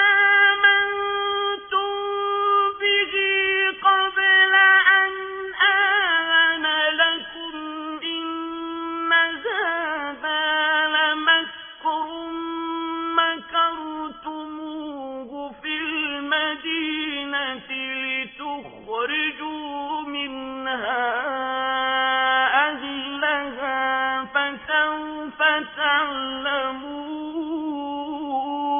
آمنتم به قبل أن آذن لكم إن هذا لمكر مكرتموه في المدينة لتخرجوا منها أهلها فسوف تعلمون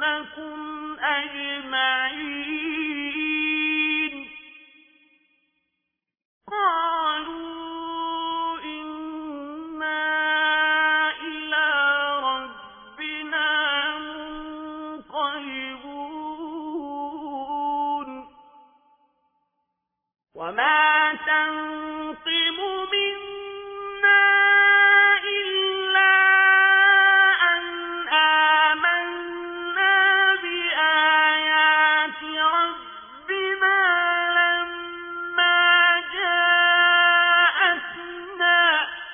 أجمعين قالوا إنا إلى ربنا منقلبون وما تنقم منا إلا أن آمنا بآيات ربنا لما جاءتنا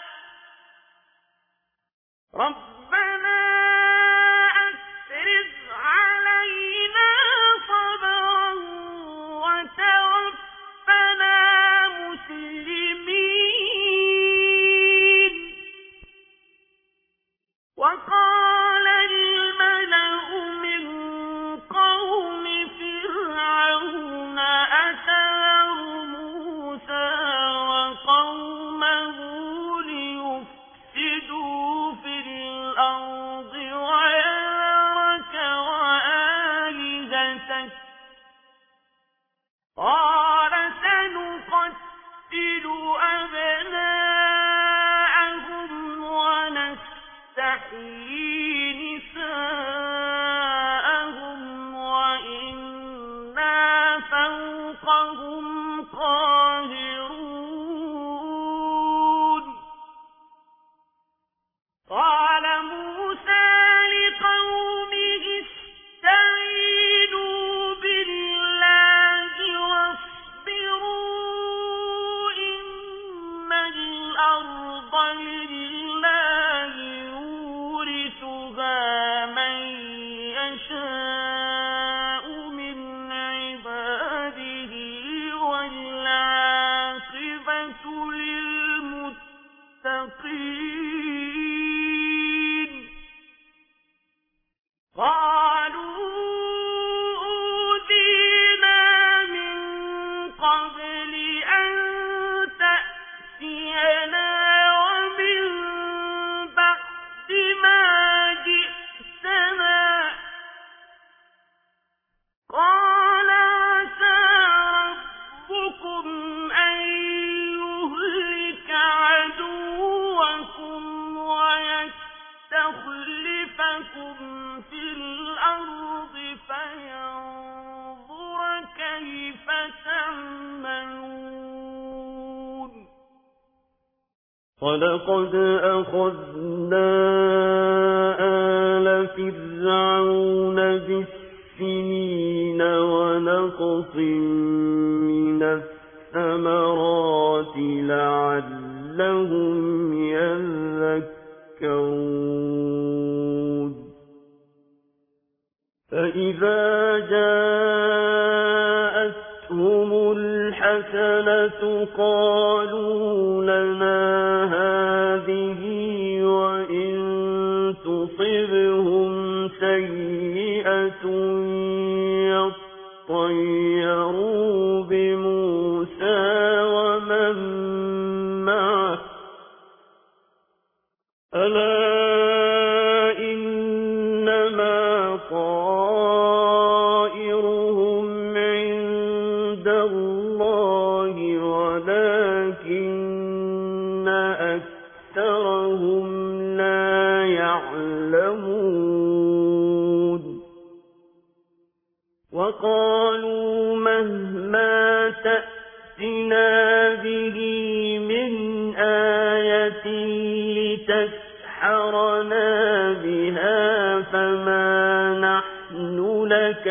ربنا أفرغ علينا صبرا وتوفنا مسلمين وقال الملأ من قوم فرعون أتذر موسى وقومه ليفسدوا في الأرض ويذرك وآلهتك قال سنقتل أبناءهم ونستحيي نساءهم وإنا فوقهم قاهرون قال موسى لقومه استعينوا بالله واصبروا إن الأرض لله يورثها من يشاء من عباده والعاقبة للمتقين قالوا أوذينا من قبل أن تأتينا ومن بعد ما جئتنا قال عسى ربكم أن يهلك عدوكم ويستخلفكم في الأرض فينظر كيف تعملون ولقد أخذنا آل فرعون بالسنين ونقص من الثمرات لعلهم يذكرون فإذا جاءتهم الحسنة قالوا لنا هذه وإن تصبهم سيئة يطيروا بموسى ومن معه ألا إنما طائرهم عند الله ولكن أكثرهم لا يعلمون وقالوا مهما تأتنا به من آية لتسحرنا بها فما نحن لك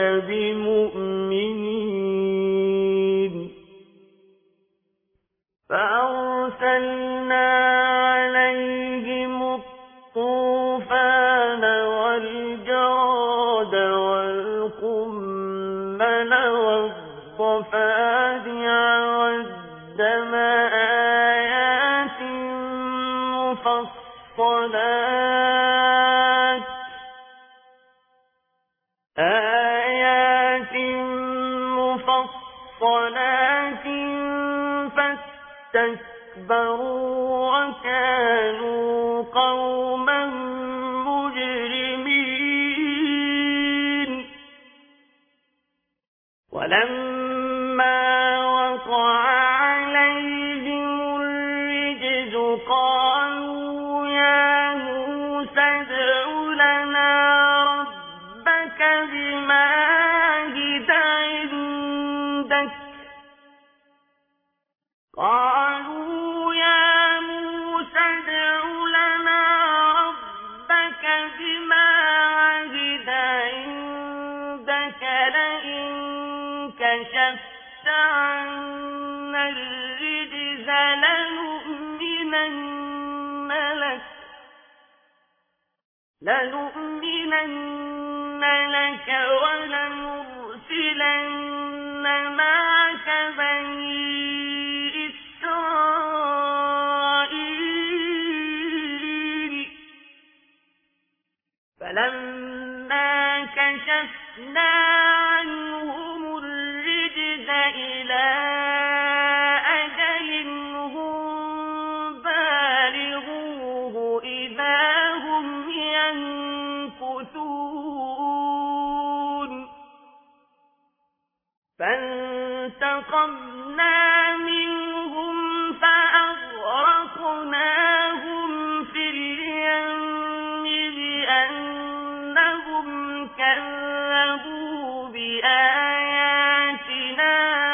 بمؤمنين فأرسلنا عليهم الطوفان والجراد والقمل والضفادع والدم آيات مفصلات فاستكبروا وكانوا قوما مجرمين ولما وقع عليهم الرجز قالوا يا موسى ادع لنا ربك بما عهد عندك قالوا يا موسى ادع لنا ربك بما عهد عندك لئن كشفت عنا الرجز لنؤمنن لك ولنرسلن معك بني إسرائيل فلما كشفنا عنهم الرجز إلى أجل هم بالغوه إذا هم ينكثون فانتقمنا منهم فأغرقناهم في اليم بأنهم كذبوا بآياتنا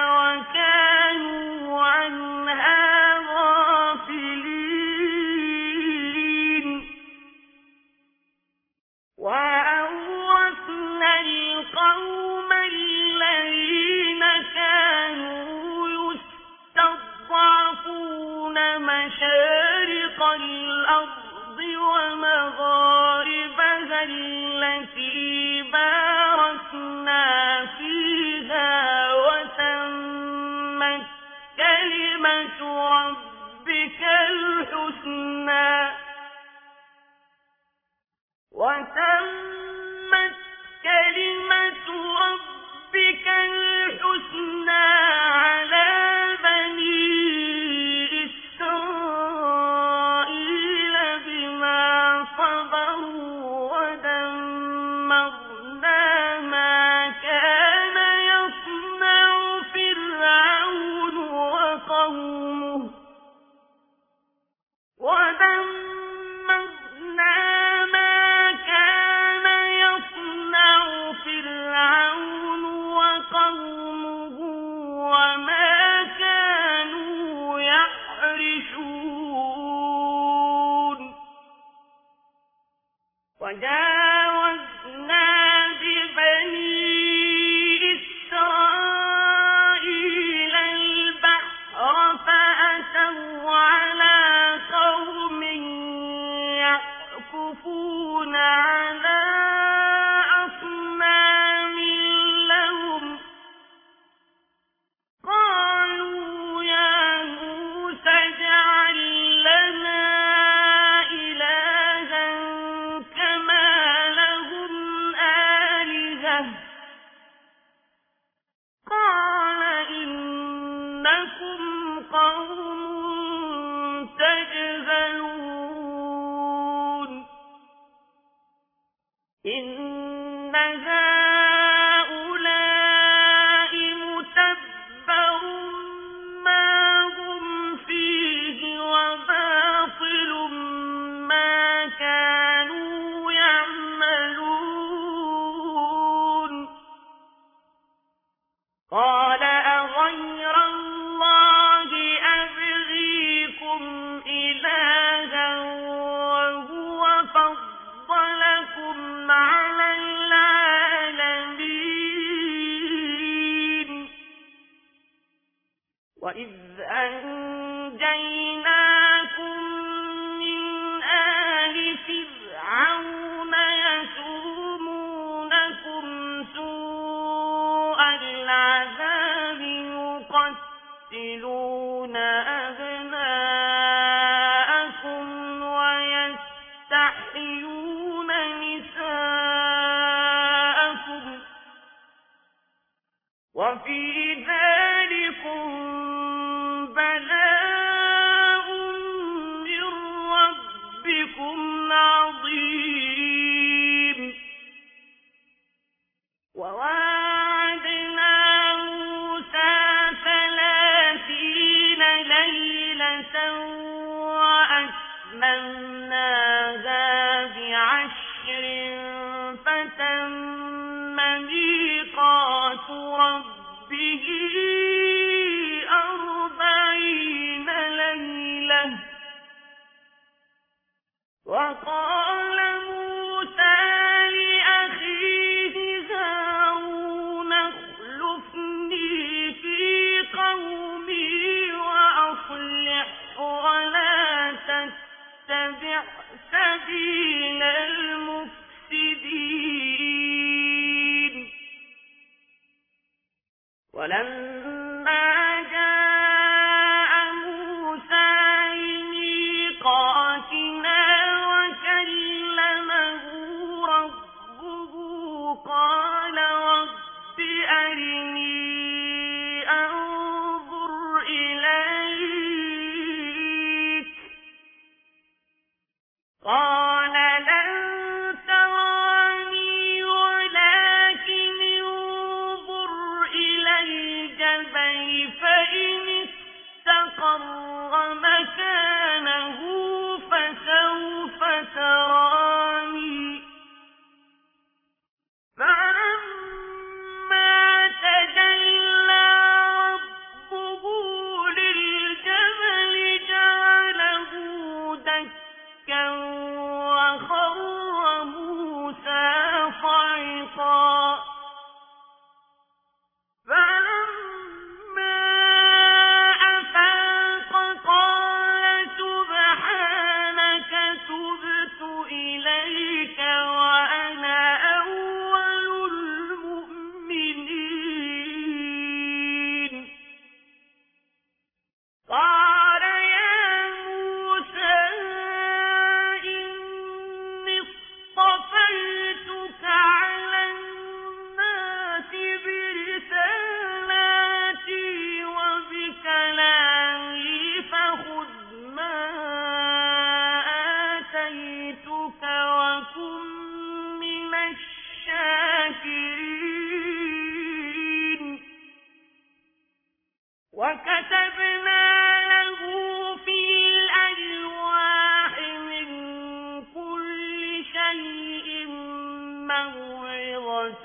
وكانوا عنها غافلين وأورثنا القوم الذين كانوا يستضعفون مشارق الأرض ومغاربها التي باركنا فيها وتمت كلمة ربك الحسنى على بني إسرائيل بما صبروا ودمرنا ما كان يصنع فرعون وقومه وما كانوا يحرشون وجاوزنا ببني إسرائيل البحر فأتوا على قوم يعكفون على أصنام لهم قالوا يا موسى اجعل لنا إلها كما لهم آلهة قال إنكم قوم تجهلون إن هؤلاء متبر ما هم فيه وباطل ما كانوا يعملون قال أغير الله أبغيكم إلها وهو فضلكم على العالمين وإذ أنجيناكم من آل فرعون يسومونكم سوء العذاب يقتلون أبناءكم ويستحيون نساءكم وفي ذلكم بلاء من ربكم عظيم وواعدنا ربه 40 ليلة وقال موسى لأخيه هارون اخلفني في قومي وأصلح ولا تتبع سبيل المفسدين ولما جاء موسى لميقاتنا وكلمه ربه قال رب أرني أنظر إليك قال لن تراني ولكن انظر إلى الجبل فإن استقر مكانه فسوف تراني فلما تجلى ربه للجبل جعله دكا وخر موسى صعقا فلما أفاق قال سبحانك تبت إليك وأنا أول المؤمنين قال يا موسى إني اصطفيتك على الناس برسالاتي وبكلامي فخذ ما آتيتك وكن من الشاكرين وكتبنا له في الألواح من كل شيء موعظة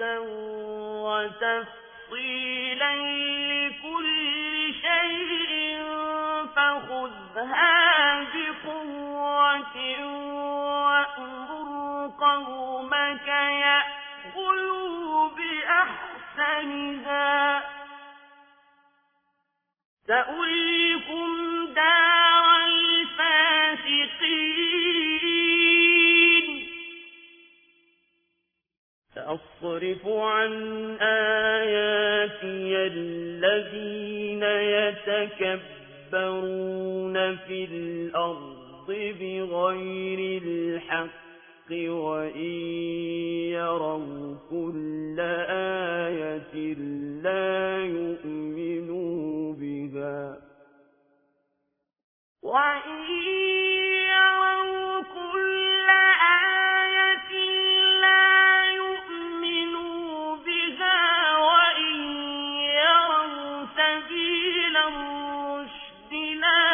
وتفصيلا لكل شيء فخذها بقوة وأمر قومك يأخذوا بأحسنها سأريكم دار الفاسقين سأصرف عن آياتي الذين يتكبرون في الأرض بغير الحق وإن يروا كل آية لا يؤمنوا بها وإن يروا كل آية لا يؤمنوا بها وإن يروا سبيل الرشد لا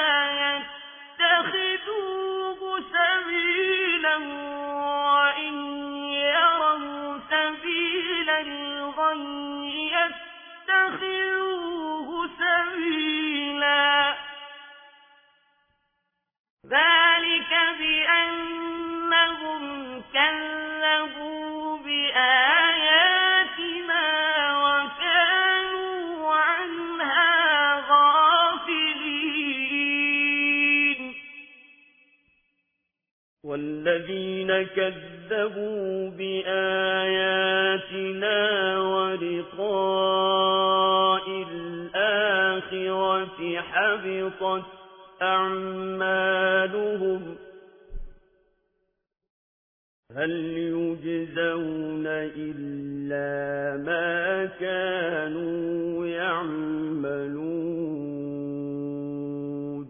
يتخذوه سبيلا وإن يروا سبيل الغي يتخذوه سبيلا ذلك بأنهم كذبوا بآياتنا وكانوا عنها غافلين والذين كذبوا بآياتنا ولقاء الآخرة حبطت أعمالهم هل يجزون إلا ما كانوا يعملون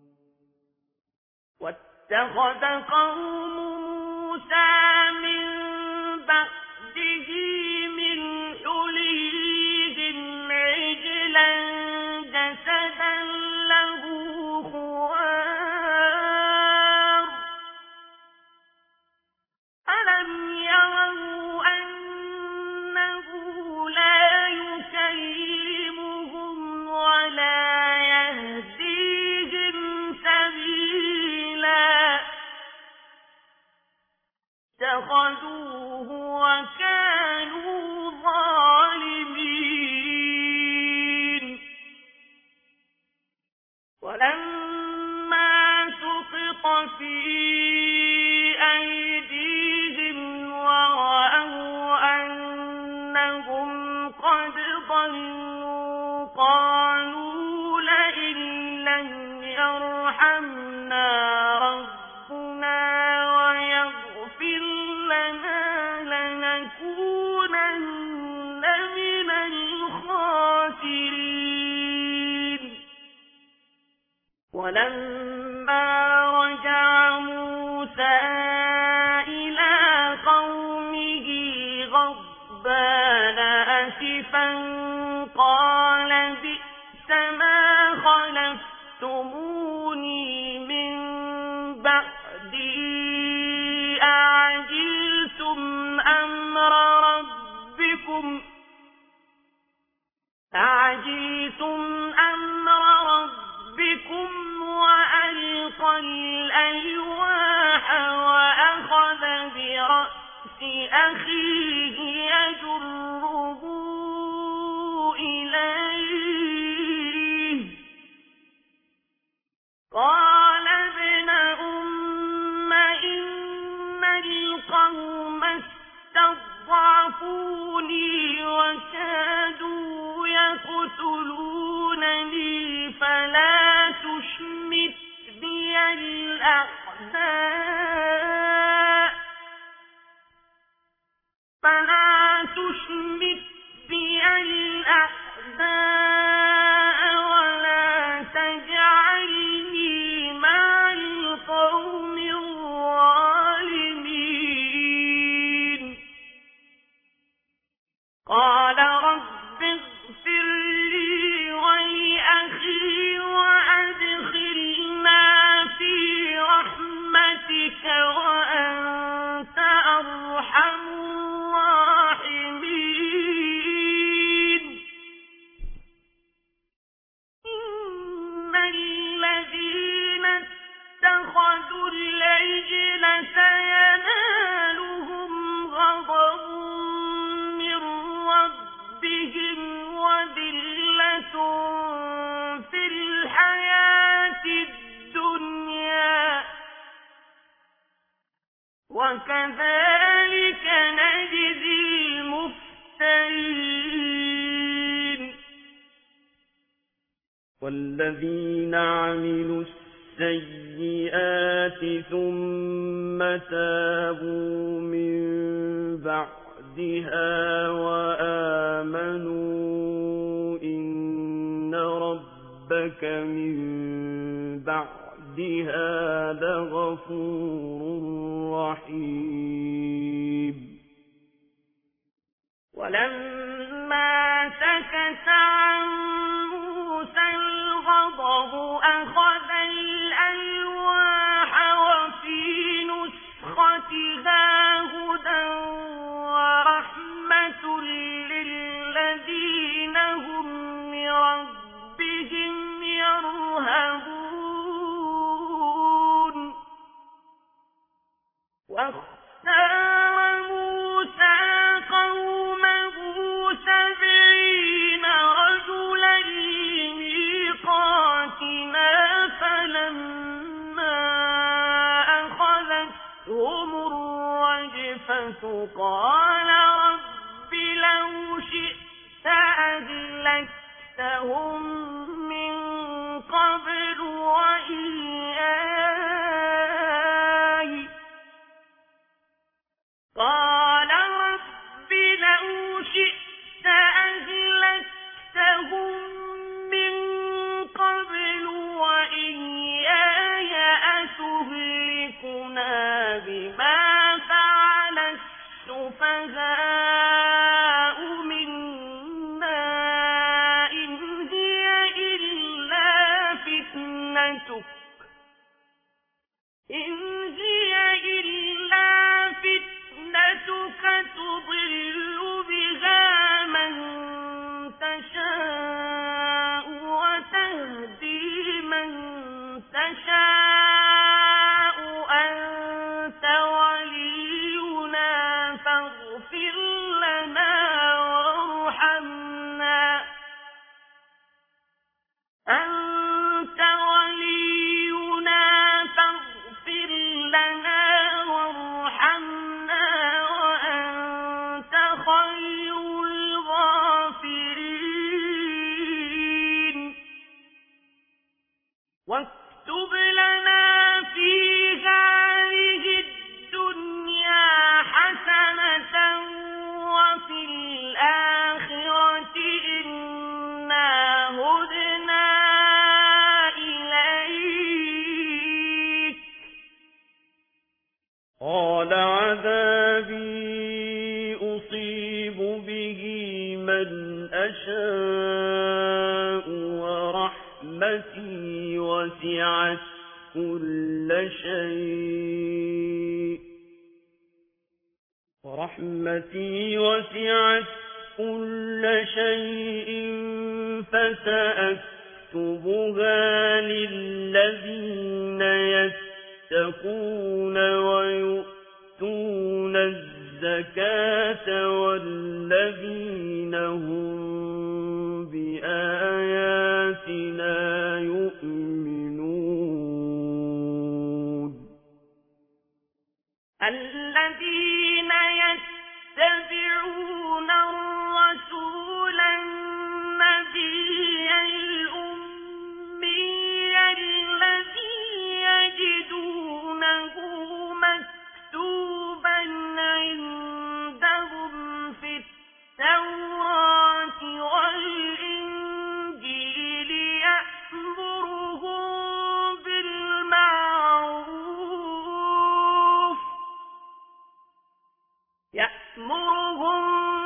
واتخذ قوم موسى من بعده من حليهم عجلا جسدا له خوار ألم يروا أنه لا يكلمهم فاتخذوه وكانوا ظالمين ولما سقط في أيديهم ورأوا أنهم قد ضلوا قالوا لئن لم يرحمنا ربنا ويغفر لنا لنكونن من الخاسرين ولما رجع موسى إلى قومه غضبان أسفا قال بئس ما خلفتموني من بعدي أعجلتم أمر ربكم وألقى الألواح وأخذ برأس أخيه يجره إليه قال ابن أم إن القوم استضعفوني وكادوا يقتلونني فلا تشمت بي الأعداء ولا تجعلني مع القوم الظالمين قال رب اغفر لي ولأخي وأدخلنا في رحمتك وأنت أرحم الراحمين إن الذين اتخذوا العجل سينالهم غضب من ربهم وذلة في الحياة الدنيا وكذلك نجزي المفترين والذين عملوا السيئات ثم تابوا من بعدها وآمنوا إن ربك من بعدها لغفور رحيم ولما سكت عن موسى الغضب أخذ الألواح وفي نسختها هدى ورحمة للذين هم لربهم يرهبون واختار موسى قومه 70 رجلا لميقاتنا فلما أخذتهم الرجفة قال رب لو شئت أهلكتهم من قبل وإياي قال رب لو شئت أهلكتهم من قبل وإياي أتهلكنا بما فعل السفهاء منا إن هي إلا فتنتك تضل بها من تشاء وتهدي من تشاء أنت ولينا رحمتي وسعت كل شيء فسأكتبها للذين يتقون ويؤتون الزكاة والذين هم بآياتنا يؤمنون الذين يتبعون الرسول النبي الأمي الذي يجدونه مكتوبا عندهم في التوراة والإنجيل يأمرهم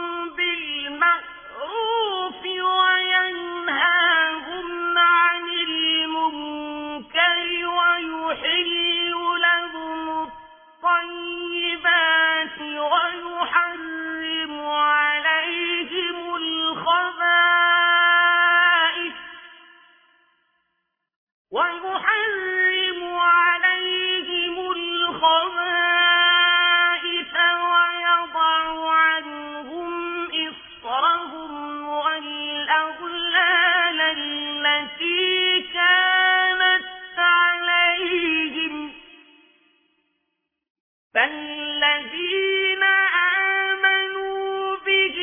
بالمعروف وينهاهم عن المنكر ويحل لهم الطيبات ويحرم عليهم الخبائث ويضع عنهم إصرهم والأغلال التي كانت عليهم فالذين آمنوا به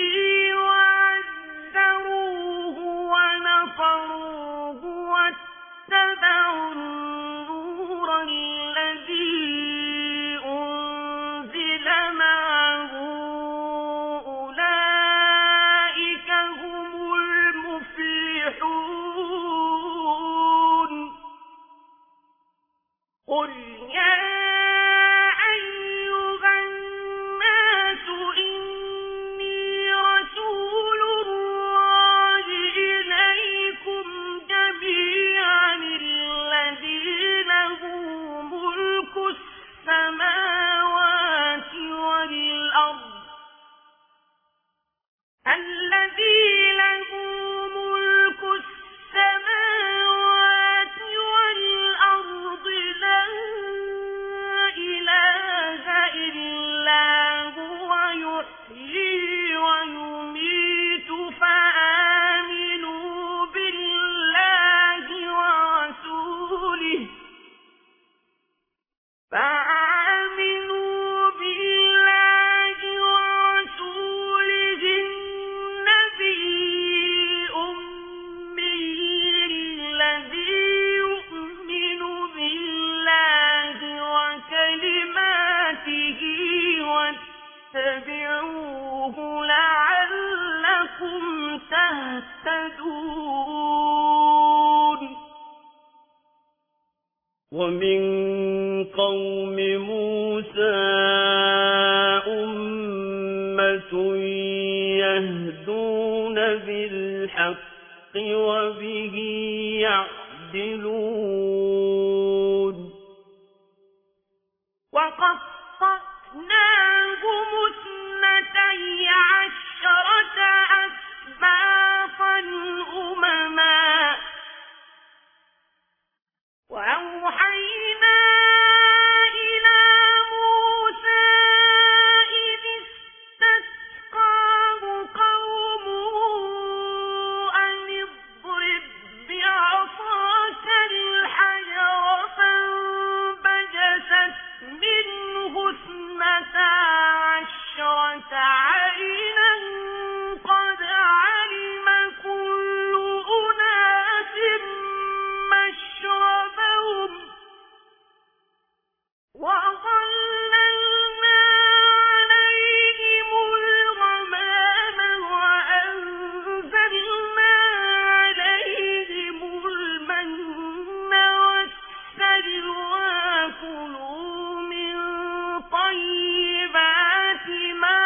وعزروه ونصروه واتبعوا النور الذي أنزل معه أولئك هم المفلحون قل يا أيها الناس إني رسول الله إليكم جميعا الذي له ملك السماوات والأرض لا إله إلا هو يحيي ويميت فآمنوا بالله ورسوله النبي الأمي الذي يؤمن بالله وكلماته واتبعوه لعلكم تهتدون ومن قوم موسى أمة يهدون بالحق وبه يعدلون وقطعناهم 12 أسباطا أمما وأوحينا إلى موسى إذ استسقاه قومه أن اضرب بعصاك الحجر فانبجست منه 12 عينا قد علم كل أناس مشربهم وظللنا عليهم الغمام وأنزلنا عليهم المن والسلوى كلوا من طيبات ما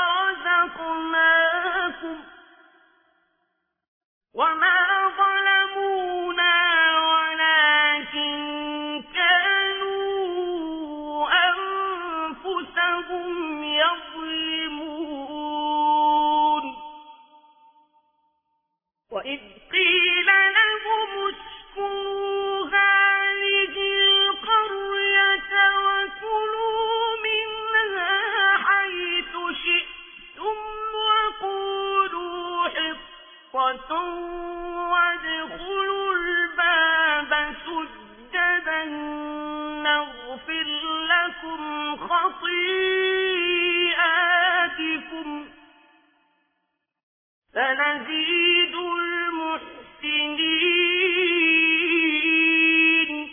رزقناكم وما ظلمونا ولكن كانوا أنفسهم يظلمون خطيئاتكم سنزيد المحسنين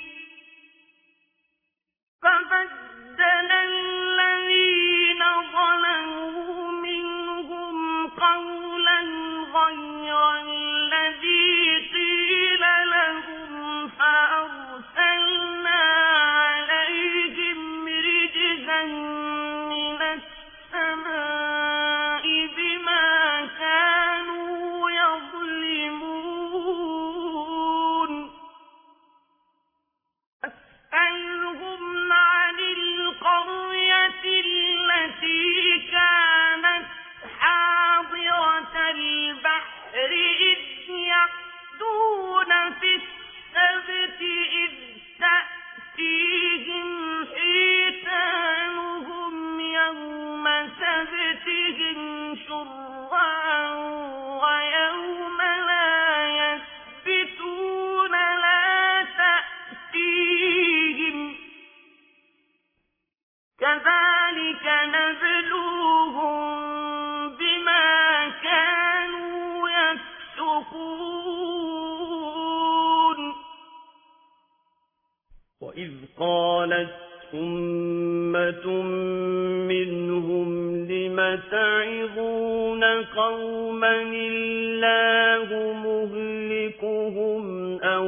فبدل الذين ظلموا منهم قولا غير الذي قيل لهم فأرسلنا عليهم رجزا من السماء بما كانوا يظلمون فاسألهم عن القرية التي كانت حاضرة البحر إذ يعدون في السبت إذ تأتيهم حيتانهم يوم سبتهم شرعا ويوم لا يسبتون لا تأتيهم كذلك نبلوهم بما كانوا يفسقون وإذ قالت أمة منهم لم تعظون قوما الله مهلكهم أو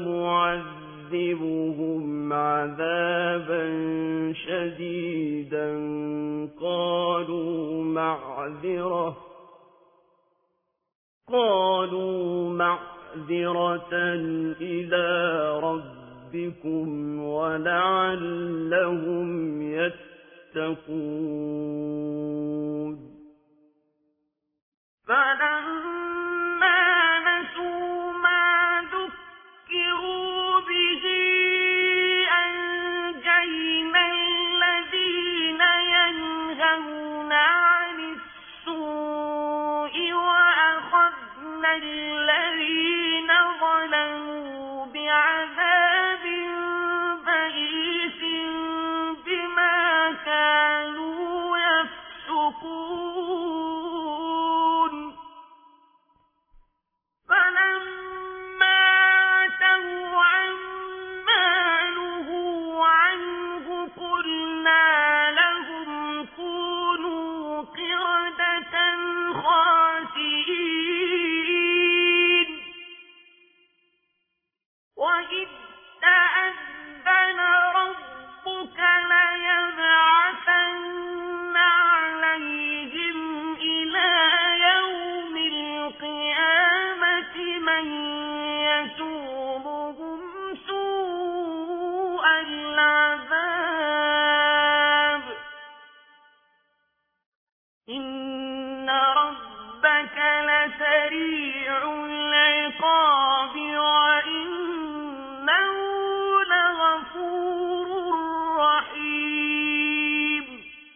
معذبهم عذابا شديدا قالوا معذرة إلى ربكم ولعلهم يتقون فلما نسوا ما ذكروا به أنجينا الذين ينهون عن السوء وأخذنا الذين ظلموا بعذاب بئيس بما كانوا يفسقون فلما عتوا عما نهوا عنه قلنا لهم كونوا قردة خاسئين وإذ تأذن ربك ليبعثن عليهم إلى يوم القيامة من يسومهم سوء العذاب إن ربك لسريع العقاب وإنه لغفور رحيم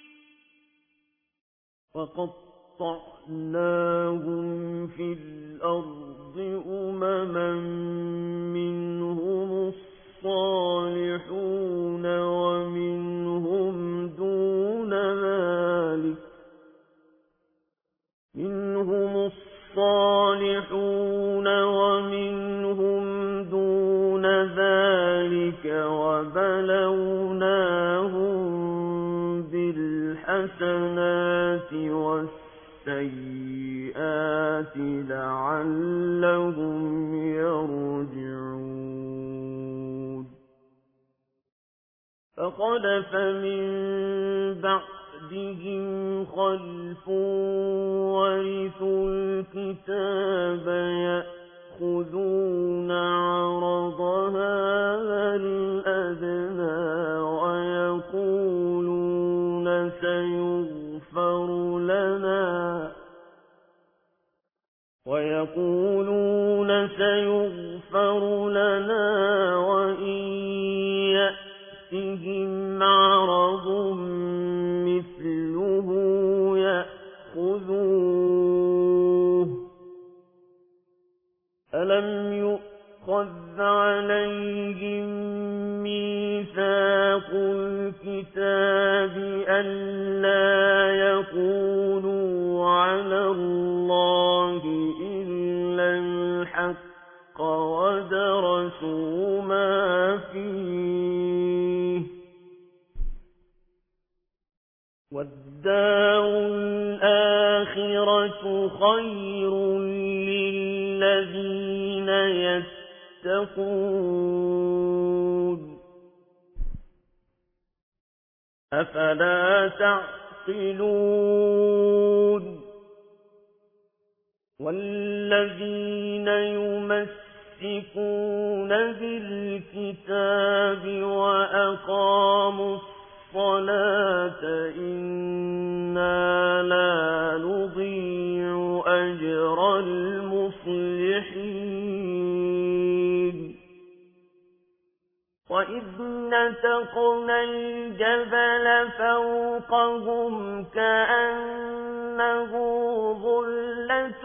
وقطعناهم في الأرض أمما منهم الصالحون ومنهم دون ذلك وبلوناهم بالحسنات والسيئات لعلهم يرجعون فخلف من بعدهم خلف ورثوا الكتاب يأخذون عرض هذا الأدنى ويقولون سيغفر لنا وإن يأتهم عرض مثله يأخذوه ألم يؤخذ عليهم ميثاق الكتاب ولا يقولوا على الله إلا الحق ودرسوا ما فيه والدار الآخرة خير للذين يتقون أفلا تعقلون والذين يمسكون بالكتاب وأقاموا الصلاة إنا لا نضيع أجر المصلحين وإذ نتقنا الجبل فوقهم كأنه ظلة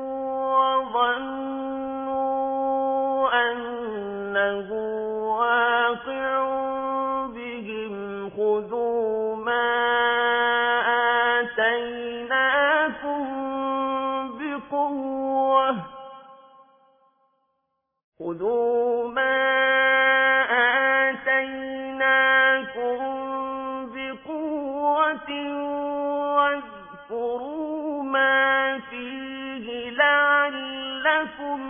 وظنوا أنه واقع بهم خذوا ما آتيناكم بقوة خذوا ما آتيناكم بقوة واذكروا ما فيه لعلكم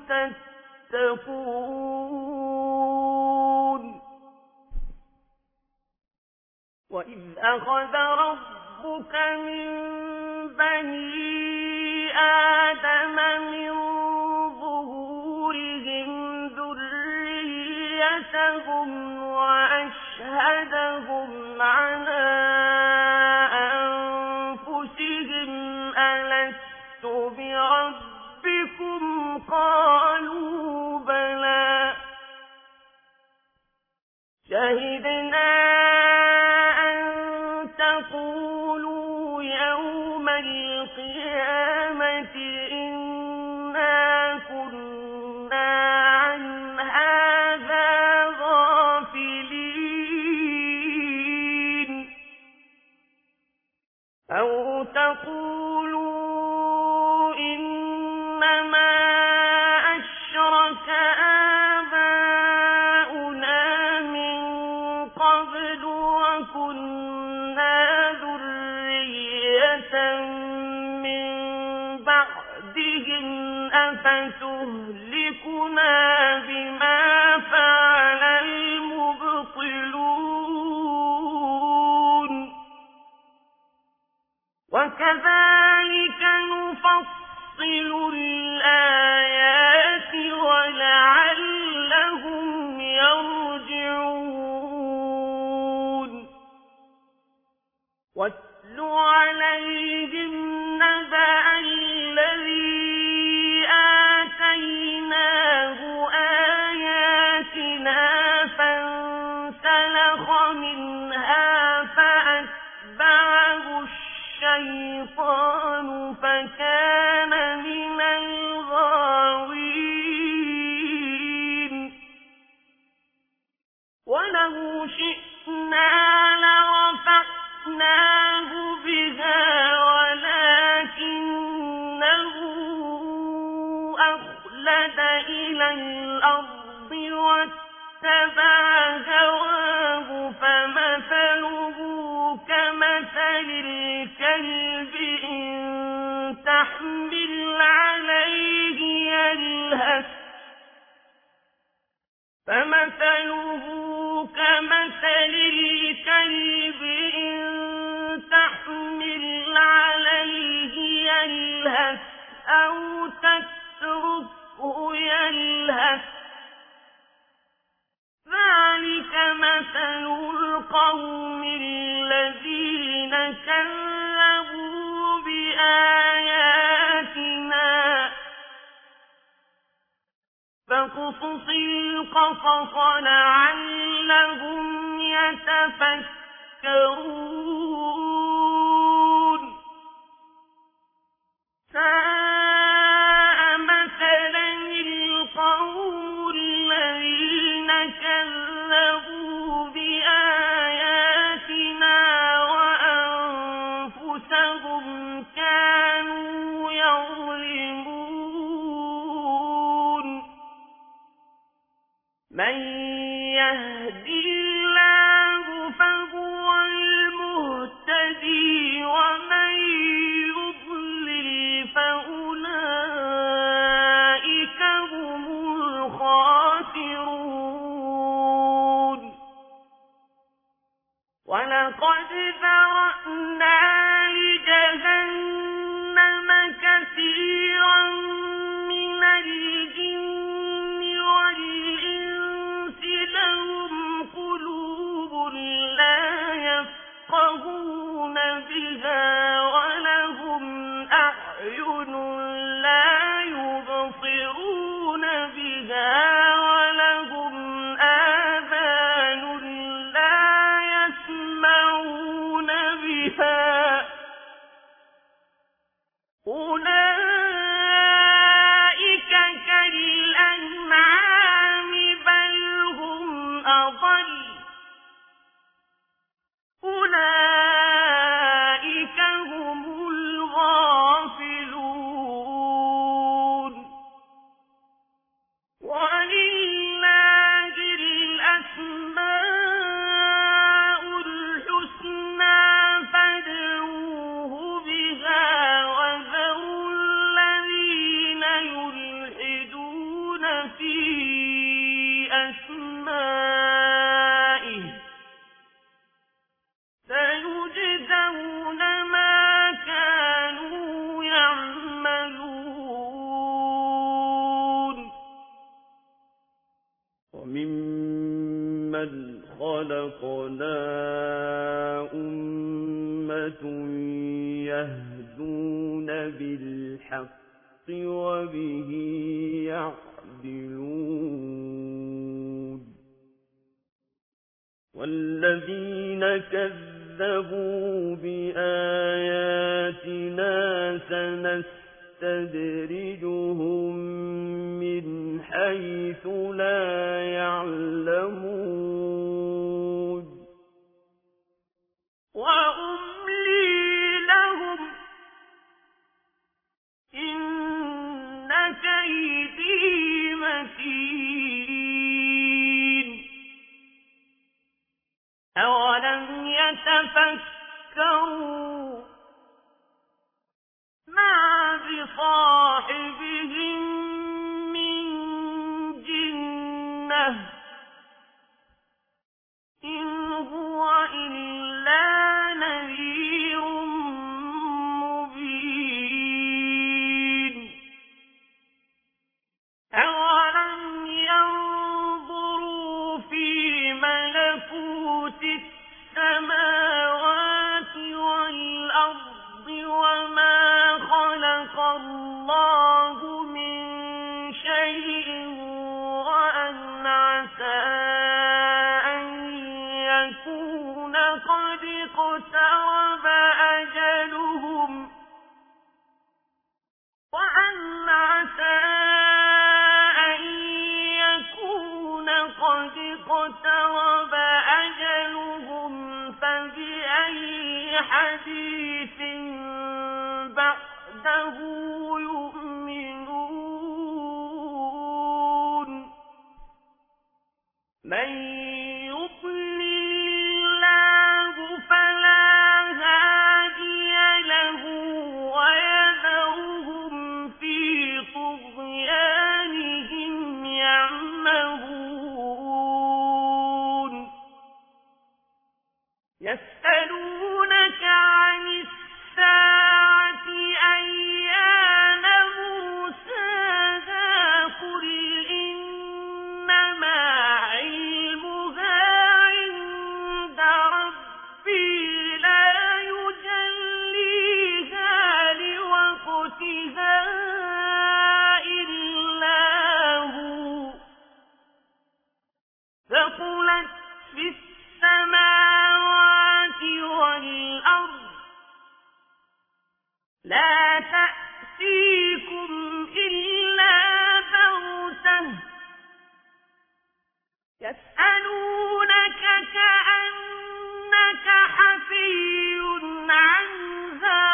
تتقون وإذ أخذ ربك من بني آدم من ظهورهم ذريتهم وأشهدهم على أنفسهم ألست بربكم قالوا بلى شهدنا أن تقولوا يوم القيامة إنا كنا عن هذا غافلين أو تقولوا إنما أشرك آباؤنا من قبل وكنا ذرية من بعدهم أفتهلكنا بما فعل المبطلون وكذلك نفصل الآيات ولعلهم يرجعون واتل عليهم نبأ الذي آتيناه آياتنا فانسلخ منها فأتبعه الشيطان فكان من الغاوين ولو شئنا لرفعناه بها ولكنه أخلد إلى الأرض واتبع هواه فمثله كمثل الكلب إن تحمل عليه يلهث فمثله كمثل الكلب إن تحمل عليه يلهث أو تتركه يلهث ذلك مثل القوم الذين كذبوا بآياتنا فاقصص القصص لعلهم يتفكرون ساء مثلا القوم الذين كذبوا بآياتنا وأنفسهم أنفسهم كانوا يظلمون من يهدي الله فهو المهتدي ومن يضلل فأولئك هم الخاسرون ولقد ذرأنا لجهنم كثيرا من الجن والإنس لهم قلوب لا يفقهون بها ولهم أعين لا يبصرون بها ولهم آذان لا يسمعون بها أولئك كالأنعام بل هم أضل أولئك هم الغافلون ولله الأسماء الحسنى فادعوه بها وذروا الذين يلحدون في أسمائه سيجزون ما كانوا يعملون وممن خلقنا أمة يهدون بالحق وبه يعدلون والذين كذبوا بآياتنا سنستدرجهم من حيث لا يعلمون وأملي لهم إن كيدي متين أولم يتفكروا ما بصاحبهم من جنة إن هو إلا نذير مبين أولم ينظروا في ملكوت السماوات والأرض وما خلق الله من شيء وأن عسى أن يكون قد اقترب أجلهم وأن عسى أن يكون قد اقترب أجلهم فبأي حديث بعده يؤمنون من يضلل الله فلا هادي له ويذرهم في طغيانهم يعمهون يسألونك عن الساعة أيان مرساها قل إنما علمها عند ربي لا يجليها لوقتها إلا هو ثقلت في السماوات والأرض لا تأتيكم إلا بغتة يسألونك كأنك حفي عنها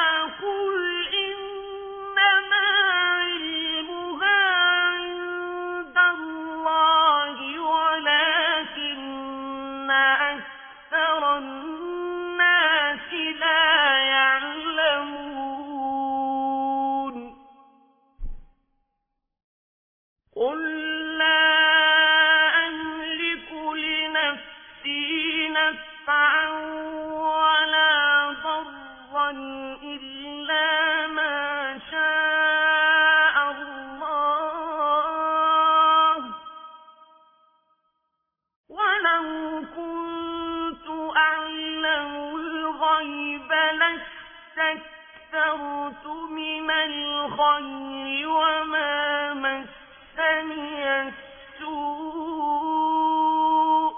استكثرت من الخير وما مسني السوء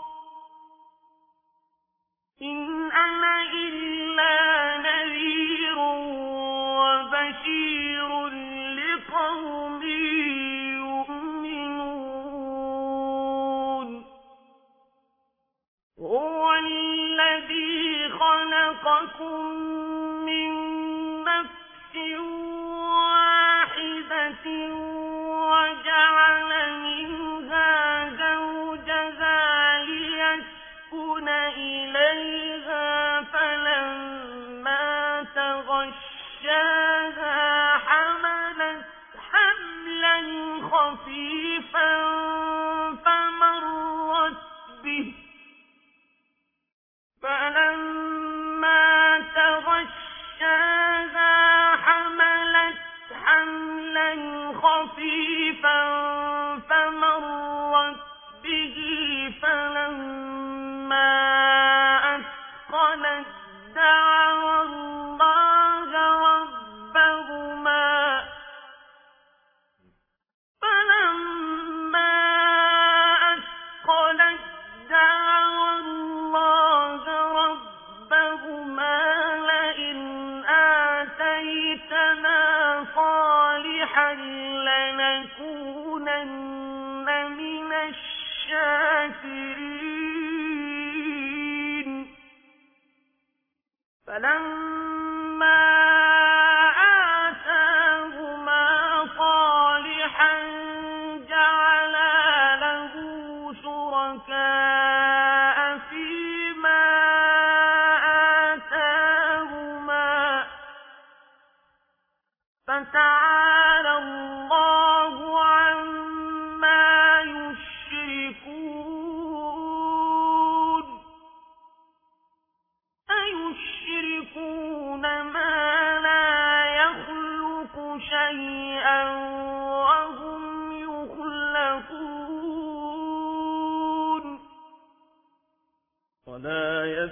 إن أنا إلا نذير وبشير لقوم يؤمنون هو الذي خلقكم من نفس واحدة وجعل منها زوجها ليسكن إليها فلما تغشاها حملت حملا خفيفا فمرت به فلما تغشاها حملت حملا خفيفا فمرت به فلما أثقلت دعوا الله ربهما لئن آتيتنا صالحا لنكونن من الشاكرين فلما آتاهما صالحا جعلا له شركاء فيما آتاهما فتعالى الله عما يشركون أيشركون ما لا يخلق شيئا وهم يخلقون ولا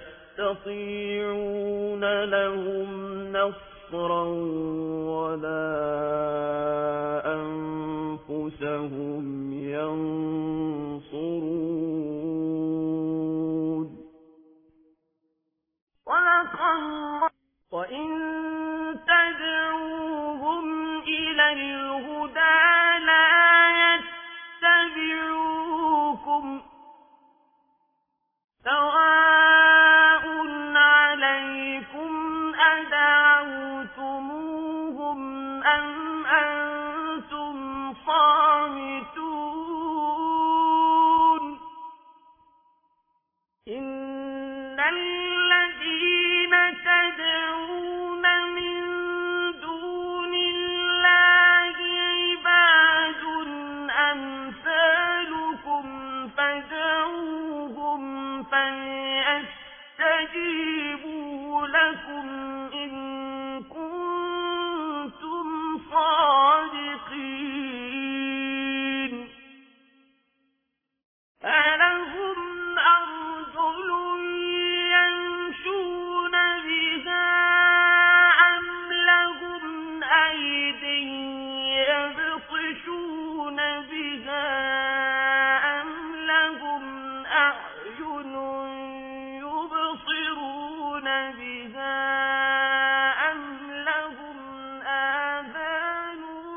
يستطيعون لهم نصرا ولا أنفسهم ينصرون وإن تدعوهم إلى الهدى لا يتبعوكم سواء عليكم أدعوتموهم أم أنتم صامتون إن الذين تدعون من دون الله عباد أمثالكم فادعوهم فليستجيبوا لكم إن كنتم صادقين ألهم أرجل يمشون بها أم لهم أيد يبطشون بها أم لهم أعين يبصرون بها أم لهم آذان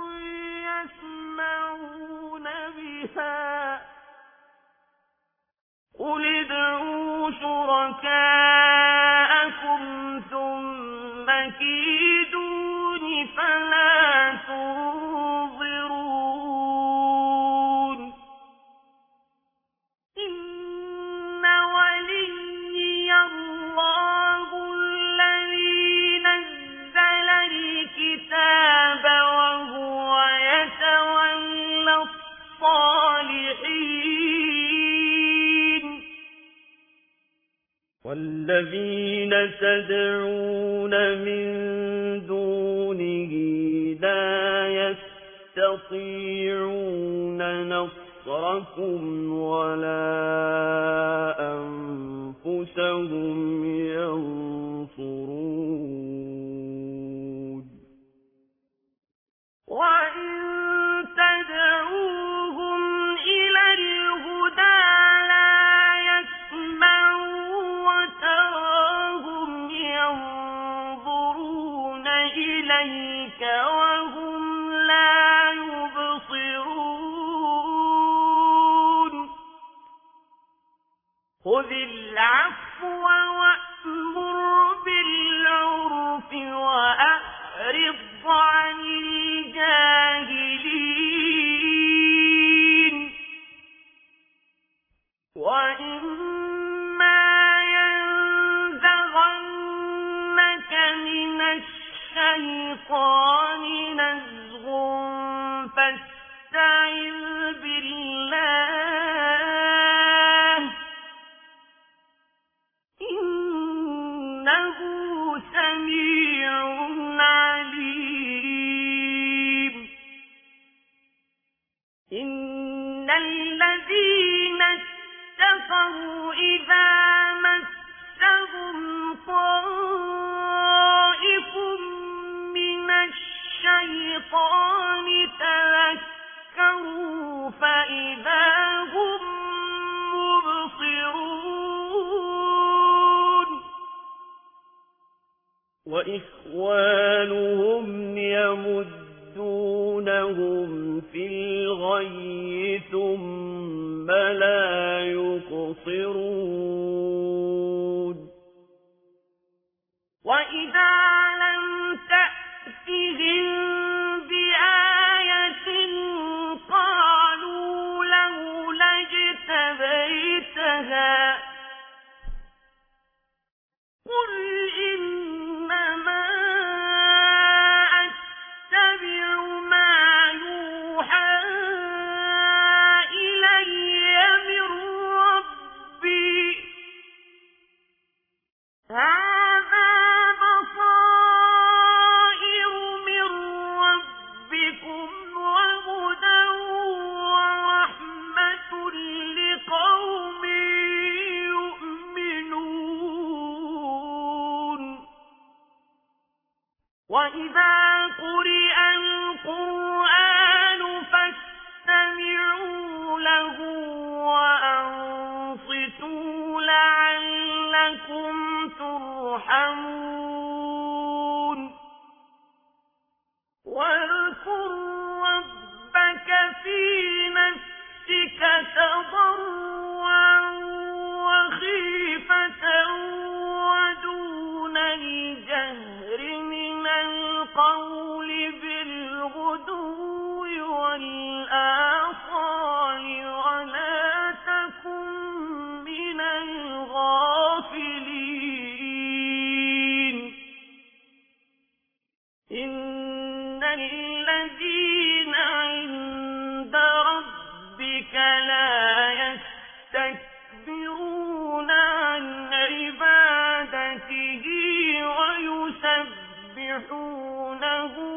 يسمعون بها قل ادعوا شركاءكم ثم كيدون فلا تنظرون إن وليي الله الذي نزل الكتاب وهو يتولى الصالحين والذين تدعون من دونه لا يستطيعون نصركم ولا أنفسهم ينصرون إليك وهم لا يبصرون خذ العفو وأمر بالعرف وأعرض عن الجاهلين وإما ينزغنك من الشيطان نزغ فاستعذ بالله إنه سميع عليم إن الذين اتقوا إذا مسهم طائف من الشيطان تذكروا فإذا هم مبصرون وإخوانهم يمدونهم في الغي ثم لا يقصرون وإذا لم تأتهم بآية قالوا لولا اجتبيتها قل إنما أتبع ما يوحى إلي من ربي هذا بصائر من ربكم وهدى ورحمة لقوم يؤمنون وإذا قرئ القرآن فاستمعوا له وأنصتوا لعلكم ترحمون واذكر ربك في نفسك تضرعا وخيفة ودون الجهر من القول بالغدو والآصال ولا تكن من الغافلين إن الذين عند ربك لا يستكبرون عن عبادته ويسبحونه